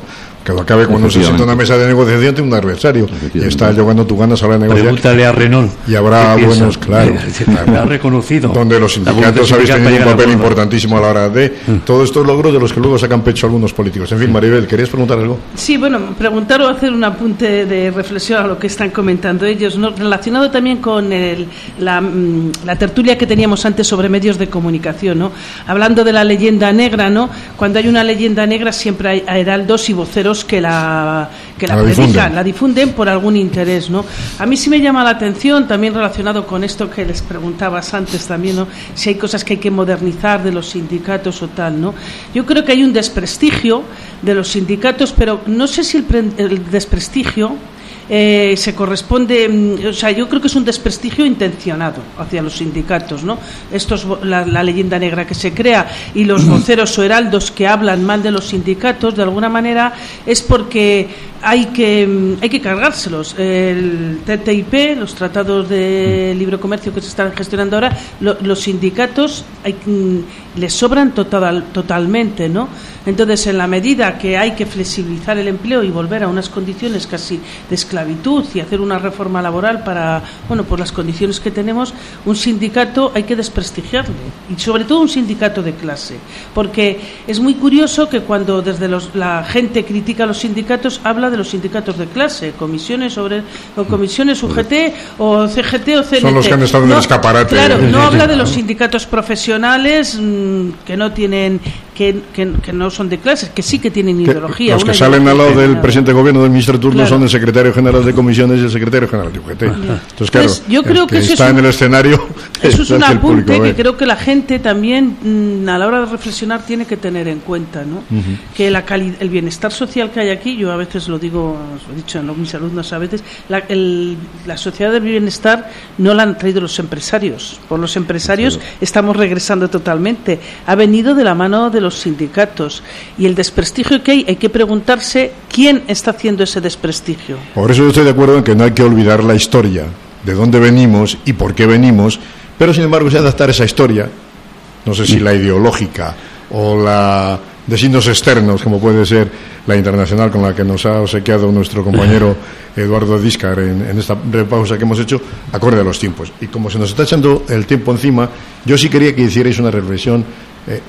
Cuando acabe, cuando se sienta una mesa de negociación, tiene un adversario. Y está llevando tu ganas a la negociación. Pregúntale a Renault. Y habrá buenos, claro. claro. Ha reconocido. Donde los sindicatos habéis tenido un papel importantísimo a la hora de mm. todos estos logros de los que luego sacan pecho algunos políticos. En fin, Maribel, ¿querías preguntar algo? Sí, bueno, preguntar o hacer un apunte de reflexión a lo que están comentando ellos, ¿no? Relacionado también con el, la, la tertulia que teníamos antes sobre medios de comunicación, ¿no? Hablando de la leyenda negra, ¿no? Cuando hay una leyenda negra siempre hay heraldos y voceros que la que la, la predican, difunden. la difunden por algún interés, ¿no? A mí sí me llama la atención, también relacionado con esto que les preguntabas antes también, ¿no? Si hay cosas que hay que modernizar de los sindicatos o tal, ¿no? Yo creo que hay un desprestigio de los sindicatos, pero no sé si el, pre- el desprestigio Eh, se corresponde, o sea, yo creo que es un desprestigio intencionado hacia los sindicatos, ¿no? Esto es la, la leyenda negra que se crea, y los voceros o heraldos que hablan mal de los sindicatos, de alguna manera es porque hay que hay que cargárselos. El T T I P, los tratados de libre comercio que se están gestionando ahora, lo, los sindicatos hay, les sobran total, totalmente, ¿no? Entonces, en la medida que hay que flexibilizar el empleo y volver a unas condiciones casi de esclavitud y hacer una reforma laboral para, bueno, por las condiciones que tenemos, un sindicato hay que desprestigiarle, y sobre todo un sindicato de clase, porque es muy curioso que cuando desde los, la gente critica a los sindicatos, habla de los sindicatos de clase, comisiones sobre o comisiones U G T o C G T o C N T. Son los que han estado en el escaparate. Claro, no habla de los sindicatos profesionales mmm, que no tienen que, que, que no son de clases, que sí que tienen ideología. Los que salen al lado del presidente de gobierno, del ministro de turno, claro, son el secretario general de comisiones y el secretario general de U G T. Entonces, claro, Entonces, yo creo que, que eso está es un, en el escenario. Eso es un apunte público, que creo que la gente también, mmm, a la hora de reflexionar, tiene que tener en cuenta, ¿no? Uh-huh. Que la cali- el bienestar social que hay aquí, yo a veces lo digo, os lo he dicho a mis alumnos a veces, la, el, la sociedad del bienestar no la han traído los empresarios. Por los empresarios sí, estamos regresando totalmente. Ha venido de la mano de los sindicatos, y el desprestigio que hay, hay que preguntarse quién está haciendo ese desprestigio. Por eso yo estoy de acuerdo en que no hay que olvidar la historia, de dónde venimos y por qué venimos, pero sin embargo, si adaptar esa historia, no sé si la ideológica o la de signos externos, como puede ser la internacional con la que nos ha obsequiado nuestro compañero Eduardo Díscar en, en esta breve pausa que hemos hecho, acorde a los tiempos. Y como se nos está echando el tiempo encima, yo sí quería que hicierais una reflexión eh,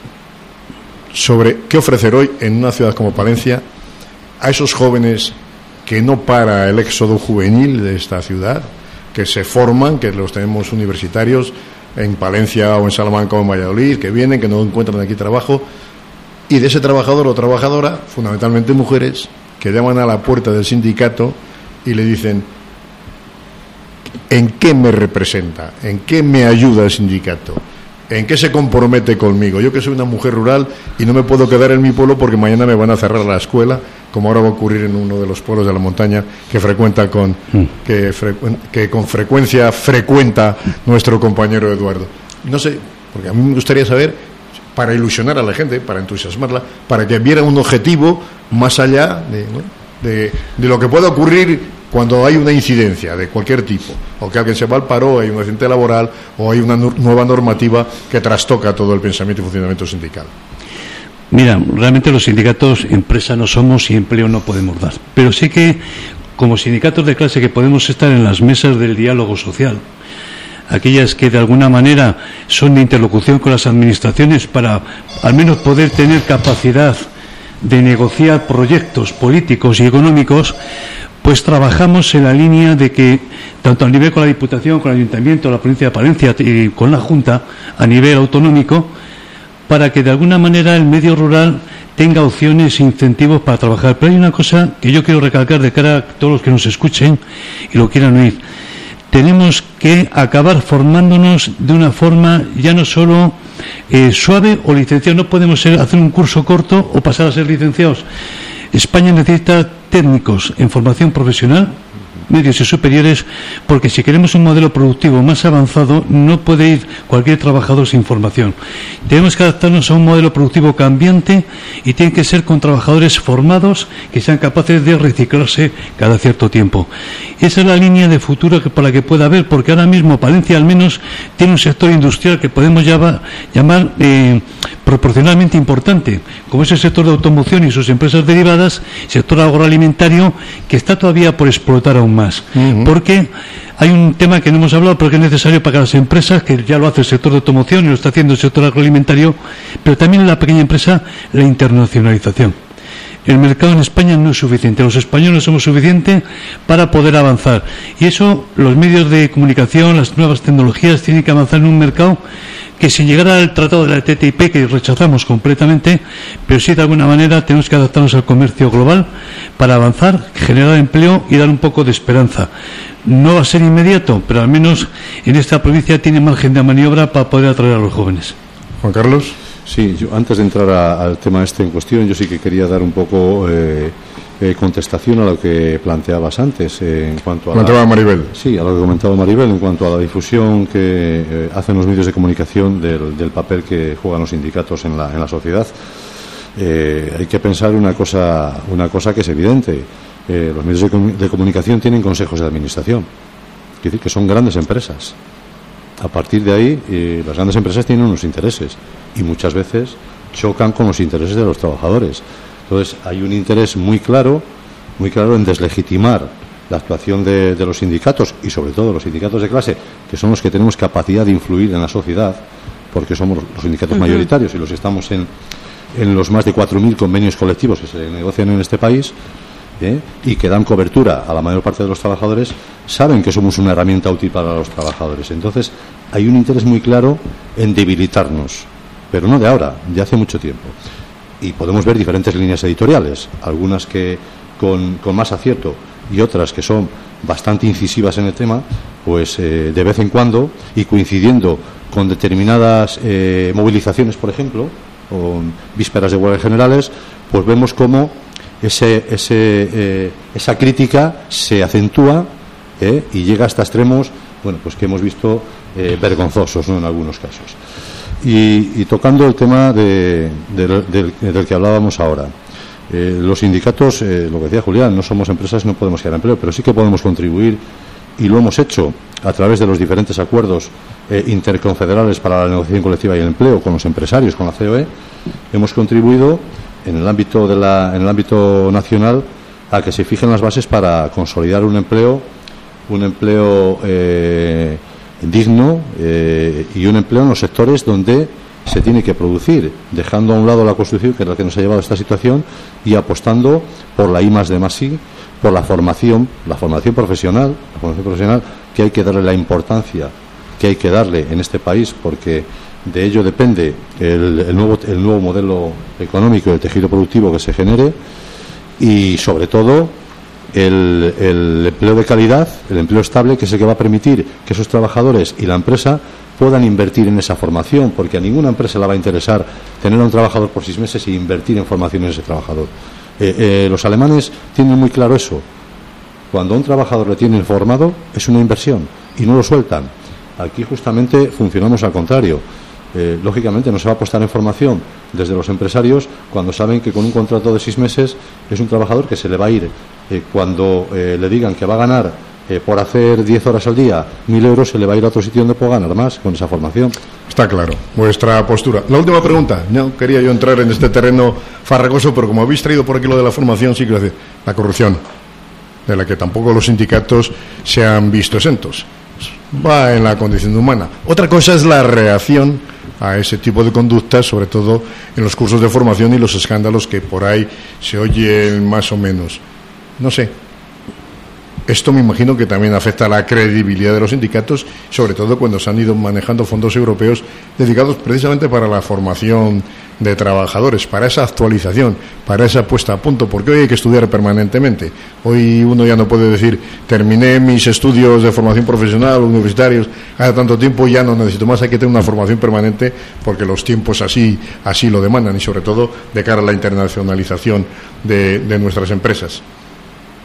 sobre qué ofrecer hoy en una ciudad como Palencia a esos jóvenes que no para el éxodo juvenil de esta ciudad, que se forman, que los tenemos universitarios en Palencia o en Salamanca o en Valladolid, que vienen, que no encuentran aquí trabajo, y de ese trabajador o trabajadora, fundamentalmente mujeres, que llaman a la puerta del sindicato y le dicen: ¿en qué me representa? ¿En qué me ayuda el sindicato? ¿En qué se compromete conmigo? Yo que soy una mujer rural y no me puedo quedar en mi pueblo porque mañana me van a cerrar la escuela, como ahora va a ocurrir en uno de los pueblos de la montaña que frecuenta con que, frecu- que con frecuencia frecuenta nuestro compañero Eduardo. No sé, porque a mí me gustaría saber, para ilusionar a la gente, para entusiasmarla, para que viera un objetivo más allá de, ¿no? de, de lo que pueda ocurrir cuando hay una incidencia de cualquier tipo, o que alguien se va al paro, hay un accidente laboral, o hay una nu- nueva normativa que trastoca todo el pensamiento y funcionamiento sindical. Mira, realmente los sindicatos empresa no somos y empleo no podemos dar, pero sí que como sindicatos de clase que podemos estar en las mesas del diálogo social, aquellas que de alguna manera son de interlocución con las administraciones para al menos poder tener capacidad de negociar proyectos políticos y económicos, pues trabajamos en la línea de que, tanto a nivel con la Diputación, con el Ayuntamiento, la Provincia de Palencia y con la Junta, a nivel autonómico, para que de alguna manera el medio rural tenga opciones e incentivos para trabajar. Pero hay una cosa que yo quiero recalcar de cara a todos los que nos escuchen y lo quieran oír. Tenemos que acabar formándonos de una forma ya no solo eh, suave o licenciado. No podemos ser, hacer un curso corto o pasar a ser licenciados. España necesita técnicos en formación profesional medios y superiores, porque si queremos un modelo productivo más avanzado, no puede ir cualquier trabajador sin formación. Tenemos que adaptarnos a un modelo productivo cambiante y tienen que ser con trabajadores formados que sean capaces de reciclarse cada cierto tiempo. Esa es la línea de futuro que, por la que pueda haber, porque ahora mismo Palencia al menos tiene un sector industrial que podemos llamar, llamar eh, proporcionalmente importante, como es el sector de automoción y sus empresas derivadas, sector agroalimentario, que está todavía por explotar aún más. Uh-huh. Porque hay un tema que no hemos hablado, pero que es necesario para las empresas, que ya lo hace el sector de automoción y lo está haciendo el sector agroalimentario, pero también en la pequeña empresa, la internacionalización. El mercado en España no es suficiente, los españoles somos suficientes para poder avanzar. Y eso, los medios de comunicación, las nuevas tecnologías tienen que avanzar en un mercado que, si llegara al tratado de la T T I P, que rechazamos completamente, pero sí de alguna manera tenemos que adaptarnos al comercio global para avanzar, generar empleo y dar un poco de esperanza. No va a ser inmediato, pero al menos en esta provincia tiene margen de maniobra para poder atraer a los jóvenes. Juan Carlos. Sí, yo, antes de entrar a, al tema este en cuestión, yo sí que quería dar un poco eh, eh, contestación a lo que planteabas antes eh, en cuanto a planteaba la, Maribel. Sí, a lo que comentaba Maribel en cuanto a la difusión que eh, hacen los medios de comunicación del, del papel que juegan los sindicatos en la, en la sociedad. Eh, hay que pensar una cosa, una cosa que es evidente. Eh, los medios de, com- de comunicación tienen consejos de administración, es decir, que son grandes empresas. A partir de ahí, eh, las grandes empresas tienen unos intereses y muchas veces chocan con los intereses de los trabajadores. Entonces, hay un interés muy claro, muy claro en deslegitimar la actuación de, de los sindicatos y, sobre todo, los sindicatos de clase, que son los que tenemos capacidad de influir en la sociedad, porque somos los sindicatos uh-huh. mayoritarios y los estamos en, en los más de cuatro mil convenios colectivos que se negocian en este país. ¿Eh? Y que dan cobertura a la mayor parte de los trabajadores, saben que somos una herramienta útil para los trabajadores. Entonces, hay un interés muy claro en debilitarnos, pero no de ahora, de hace mucho tiempo. Y podemos ver diferentes líneas editoriales, algunas que con, con más acierto y otras que son bastante incisivas en el tema, pues eh, de vez en cuando, y coincidiendo con determinadas eh, movilizaciones, por ejemplo, o vísperas de huelgas generales, pues vemos cómo Ese, ese, eh, esa crítica se acentúa eh, y llega hasta extremos, bueno, pues que hemos visto eh, vergonzosos, ¿no?, en algunos casos. Y, y tocando el tema de, de, de, de, del que hablábamos ahora, eh, los sindicatos, eh, lo que decía Julián, no somos empresas, no podemos crear empleo, pero sí que podemos contribuir, y lo hemos hecho a través de los diferentes acuerdos eh, interconfederales para la negociación colectiva y el empleo con los empresarios, con la C O E. Hemos contribuido en el ámbito de la, en el ámbito nacional a que se fijen las bases para consolidar un empleo un empleo eh, digno eh, y un empleo en los sectores donde se tiene que producir, dejando a un lado la construcción, que es la que nos ha llevado a esta situación, y apostando por la I más D más I, por la formación, la formación profesional, la formación profesional que hay que darle la importancia que hay que darle en este país, porque de ello depende el, el, nuevo, el nuevo modelo económico del tejido productivo que se genere, y sobre todo el, el empleo de calidad, el empleo estable, que es el que va a permitir que esos trabajadores y la empresa puedan invertir en esa formación, porque a ninguna empresa le va a interesar tener a un trabajador por seis meses e invertir en formación en ese trabajador. Eh, eh, los alemanes tienen muy claro eso. Cuando a un trabajador le tienen formado, es una inversión y no lo sueltan. Aquí justamente funcionamos al contrario. Eh, lógicamente no se va a apostar en formación desde los empresarios cuando saben que con un contrato de seis meses es un trabajador que se le va a ir. Eh, cuando eh, le digan que va a ganar eh, por hacer diez horas al día mil euros, se le va a ir a otro sitio donde pueda ganar más con esa formación. Está claro vuestra postura. La última pregunta. No quería yo entrar en este terreno farragoso, pero como habéis traído por aquí lo de la formación, sí quiero decir, la corrupción, de la que tampoco los sindicatos se han visto exentos. Va en la condición humana. Otra cosa es la reacción a ese tipo de conductas, sobre todo en los cursos de formación y los escándalos que por ahí se oyen más o menos. No sé. Esto me imagino que también afecta a la credibilidad de los sindicatos, sobre todo cuando se han ido manejando fondos europeos dedicados precisamente para la formación de trabajadores, para esa actualización, para esa puesta a punto, porque hoy hay que estudiar permanentemente. Hoy uno ya no puede decir, terminé mis estudios de formación profesional, universitarios, hace tanto tiempo, ya no necesito más. Hay que tener una formación permanente porque los tiempos así, así lo demandan, y sobre todo de cara a la internacionalización de, de nuestras empresas.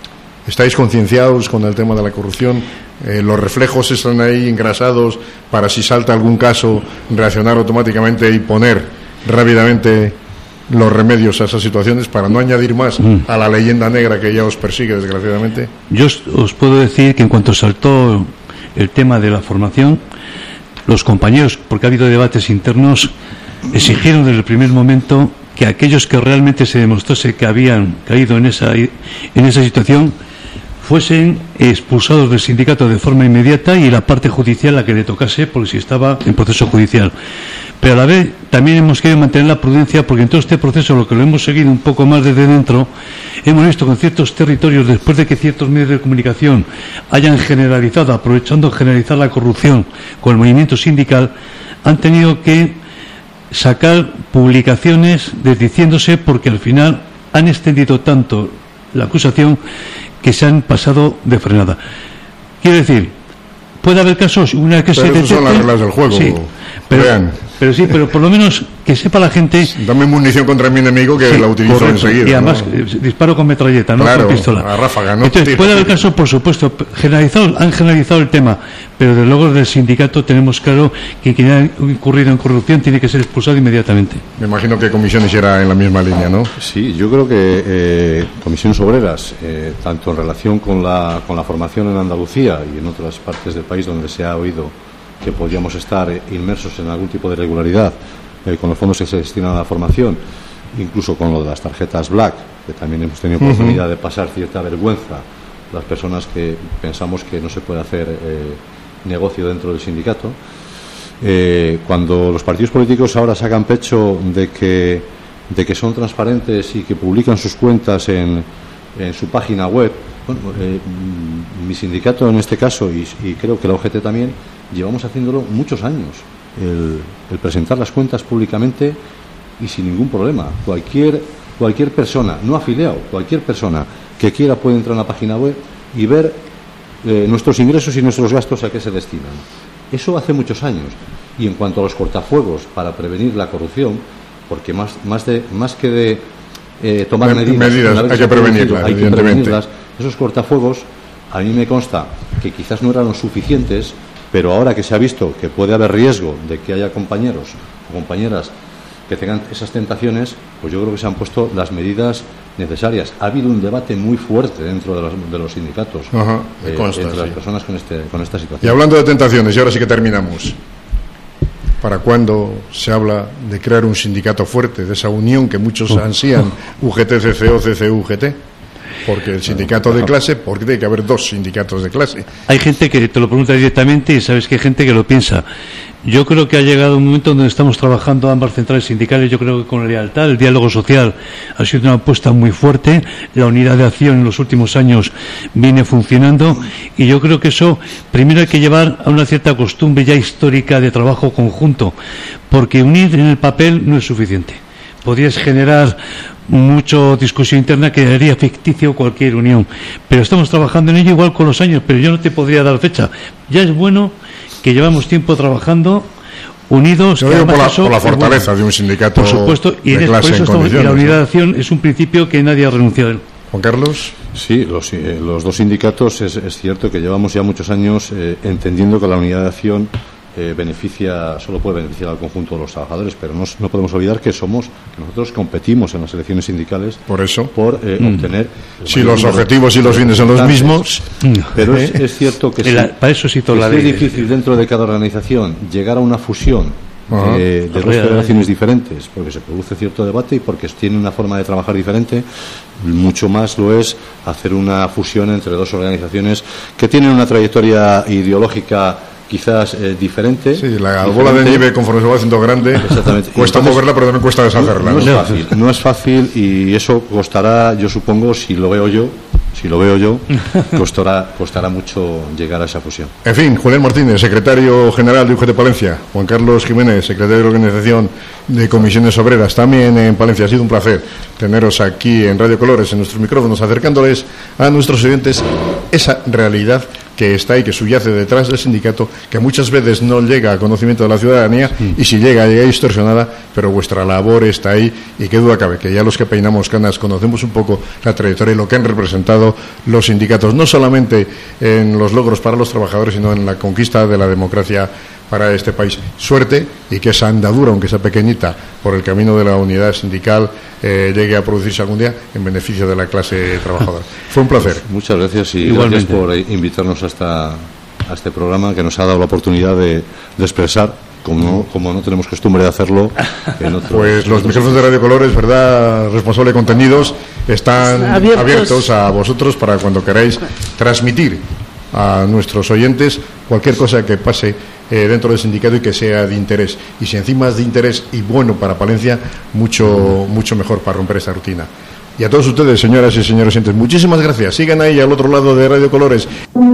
¿Estáis concienciados con el tema de la corrupción? Eh, ¿Los reflejos están ahí engrasados para, si salta algún caso, reaccionar automáticamente y poner rápidamente los remedios a esas situaciones para no añadir más a la leyenda negra que ya os persigue, desgraciadamente? Yo os, os puedo decir que en cuanto saltó el tema de la formación, los compañeros, porque ha habido debates internos, exigieron desde el primer momento que aquellos que realmente se demostrase que habían caído en esa, en esa situación fuesen expulsados del sindicato de forma inmediata, y la parte judicial la que le tocase, porque si estaba en proceso judicial. Pero a la vez también hemos querido mantener la prudencia, porque en todo este proceso, lo que lo hemos seguido un poco más desde dentro, hemos visto con ciertos territorios, después de que ciertos medios de comunicación hayan generalizado, aprovechando generalizar la corrupción con el movimiento sindical, han tenido que sacar publicaciones desdiciéndose, porque al final han extendido tanto la acusación que se han pasado de frenada. Quiero decir, puede haber casos, una vez que pero se detecte, son las reglas del juego. Sí, pero, pero sí, pero por lo menos que sepa la gente. Dame munición contra mi enemigo que sí, la utilizo correcto, enseguida. Y además ¿no? disparo con metralleta, no claro, con pistola. A ráfaga, ¿no? Entonces, puede haber casos, por supuesto, generalizados, han generalizado el tema, pero desde luego del sindicato tenemos claro que quien ha incurrido en corrupción tiene que ser expulsado inmediatamente. Me imagino que Comisiones irá en la misma línea, ¿no? Sí, yo creo que eh, Comisiones Obreras, eh, tanto en relación con la, con la formación en Andalucía y en otras partes del país donde se ha oído que podríamos estar inmersos en algún tipo de irregularidad, eh, con los fondos que se destinan a la formación, incluso con lo de las tarjetas Black, que también hemos tenido oportunidad uh-huh. de pasar cierta vergüenza las personas que pensamos que no se puede hacer eh, negocio dentro del sindicato. Eh, cuando los partidos políticos ahora sacan pecho de que, de que son transparentes y que publican sus cuentas en, en su página web, bueno, eh, mi sindicato en este caso, y, y creo que la O G T también, llevamos haciéndolo muchos años, el, el presentar las cuentas públicamente y sin ningún problema. Cualquier, cualquier persona, no afiliado, cualquier persona que quiera puede entrar en la página web y ver eh, nuestros ingresos y nuestros gastos a qué se destinan. Eso hace muchos años. Y en cuanto a los cortafuegos para prevenir la corrupción, porque más, más, de, más que de eh, tomar medidas, medidas hay que prevenirlas, hay que prevenirlas, esos cortafuegos, a mí me consta que quizás no eran los suficientes, pero ahora que se ha visto que puede haber riesgo de que haya compañeros o compañeras que tengan esas tentaciones, pues yo creo que se han puesto las medidas necesarias. Ha habido un debate muy fuerte dentro de los, de los sindicatos. Ajá, me eh, consta, entre sí. las personas con, este, con esta situación. Y hablando de tentaciones, y ahora sí que terminamos, ¿para cuándo se habla de crear un sindicato fuerte, de esa unión que muchos ansían, U G T C C O, C C U G T? Porque el sindicato de clase, porque tiene que haber dos sindicatos de clase. Hay gente que te lo pregunta directamente y sabes que hay gente que lo piensa. Yo creo que ha llegado un momento donde estamos trabajando ambas centrales sindicales, yo creo que con lealtad. El diálogo social ha sido una apuesta muy fuerte, la unidad de acción en los últimos años viene funcionando, y yo creo que eso primero hay que llevar a una cierta costumbre ya histórica de trabajo conjunto, porque unir en el papel no es suficiente. Podrías generar mucho discusión interna que haría ficticio cualquier unión, pero estamos trabajando en ello igual con los años, pero yo no te podría dar fecha. Ya es bueno que llevamos tiempo trabajando unidos. Yo digo por la, por la fortaleza bueno, de un sindicato, por supuesto, y de en clase por eso en estamos, y la unidad de ¿no? acción es un principio que nadie ha renunciado a él. Juan Carlos. Sí, los, eh, los dos sindicatos es, es cierto que llevamos ya muchos años eh, entendiendo que la unidad de acción Eh, beneficia, solo puede beneficiar al conjunto de los trabajadores, pero no, no podemos olvidar que somos, que nosotros competimos en las elecciones sindicales por eso por eh, mm. obtener si los objetivos y los fines son los mismos, pero es, es cierto que la, sí, para eso sí toda la es ley. difícil dentro de cada organización llegar a una fusión uh-huh. de, de dos federaciones diferentes, porque se produce cierto debate y porque tiene una forma de trabajar diferente. Mucho más lo es hacer una fusión entre dos organizaciones que tienen una trayectoria ideológica quizás eh, diferente. Sí, la diferente. bola de nieve conforme se va haciendo grande cuesta Entonces, moverla, pero también cuesta deshacerla. No, no, ¿no? es fácil, no es fácil, y eso costará, yo supongo, si lo veo yo, si lo veo yo, costará, costará mucho llegar a esa fusión. En fin, Julián Martínez, secretario general de U G T Palencia, Juan Carlos Jiménez, secretario de Organización de Comisiones Obreras, también en Palencia. Ha sido un placer teneros aquí en Radio Colores, en nuestros micrófonos, acercándoles a nuestros oyentes esa realidad que está ahí, que subyace detrás del sindicato, que muchas veces no llega a conocimiento de la ciudadanía, sí. y si llega, llega distorsionada, pero vuestra labor está ahí, y qué duda cabe, que ya los que peinamos canas conocemos un poco la trayectoria y lo que han representado los sindicatos, no solamente en los logros para los trabajadores, sino en la conquista de la democracia para este país. Suerte, y que esa andadura, aunque sea pequeñita, por el camino de la unidad sindical eh, llegue a producirse algún día en beneficio de la clase trabajadora. Fue un placer. Pues muchas gracias, y igualmente, gracias por invitarnos a, esta, a este programa que nos ha dado la oportunidad de, de expresar, como no, como no tenemos costumbre de hacerlo en otros, pues los micrófonos de Radio Colores, ¿verdad?, responsable de contenidos, están abiertos. abiertos a vosotros para cuando queráis transmitir a nuestros oyentes cualquier cosa que pase eh, dentro del sindicato y que sea de interés, y si encima es de interés y bueno para Palencia, mucho mucho mejor para romper esta rutina. Y a todos ustedes, señoras y señores oyentes, muchísimas gracias. Sigan ahí al otro lado de Radio Colores.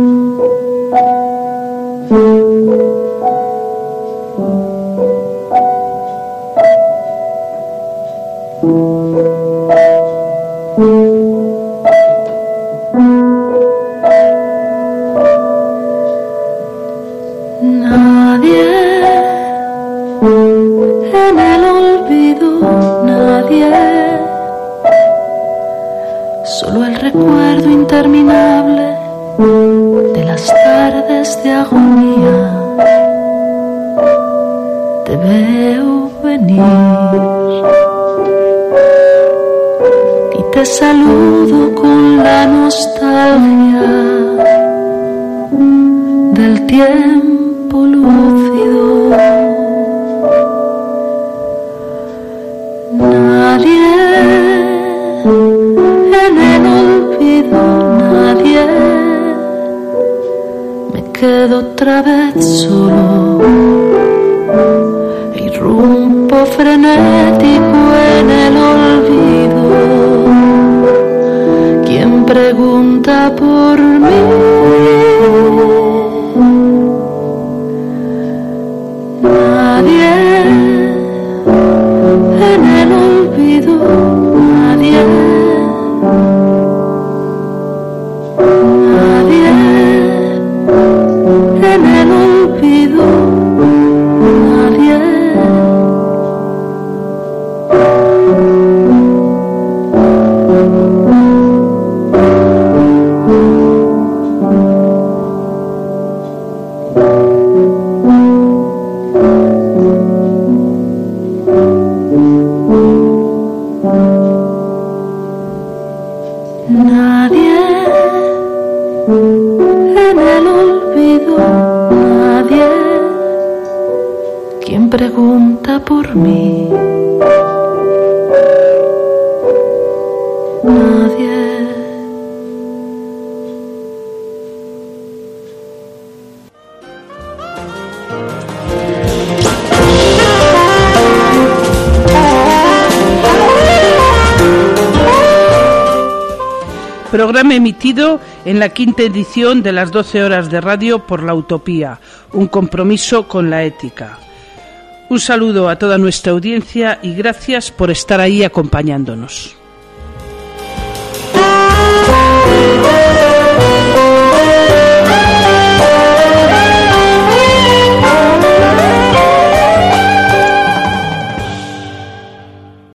Programa emitido en la quinta edición de las doce horas de radio por la Utopía, un compromiso con la ética. Un saludo a toda nuestra audiencia y gracias por estar ahí acompañándonos.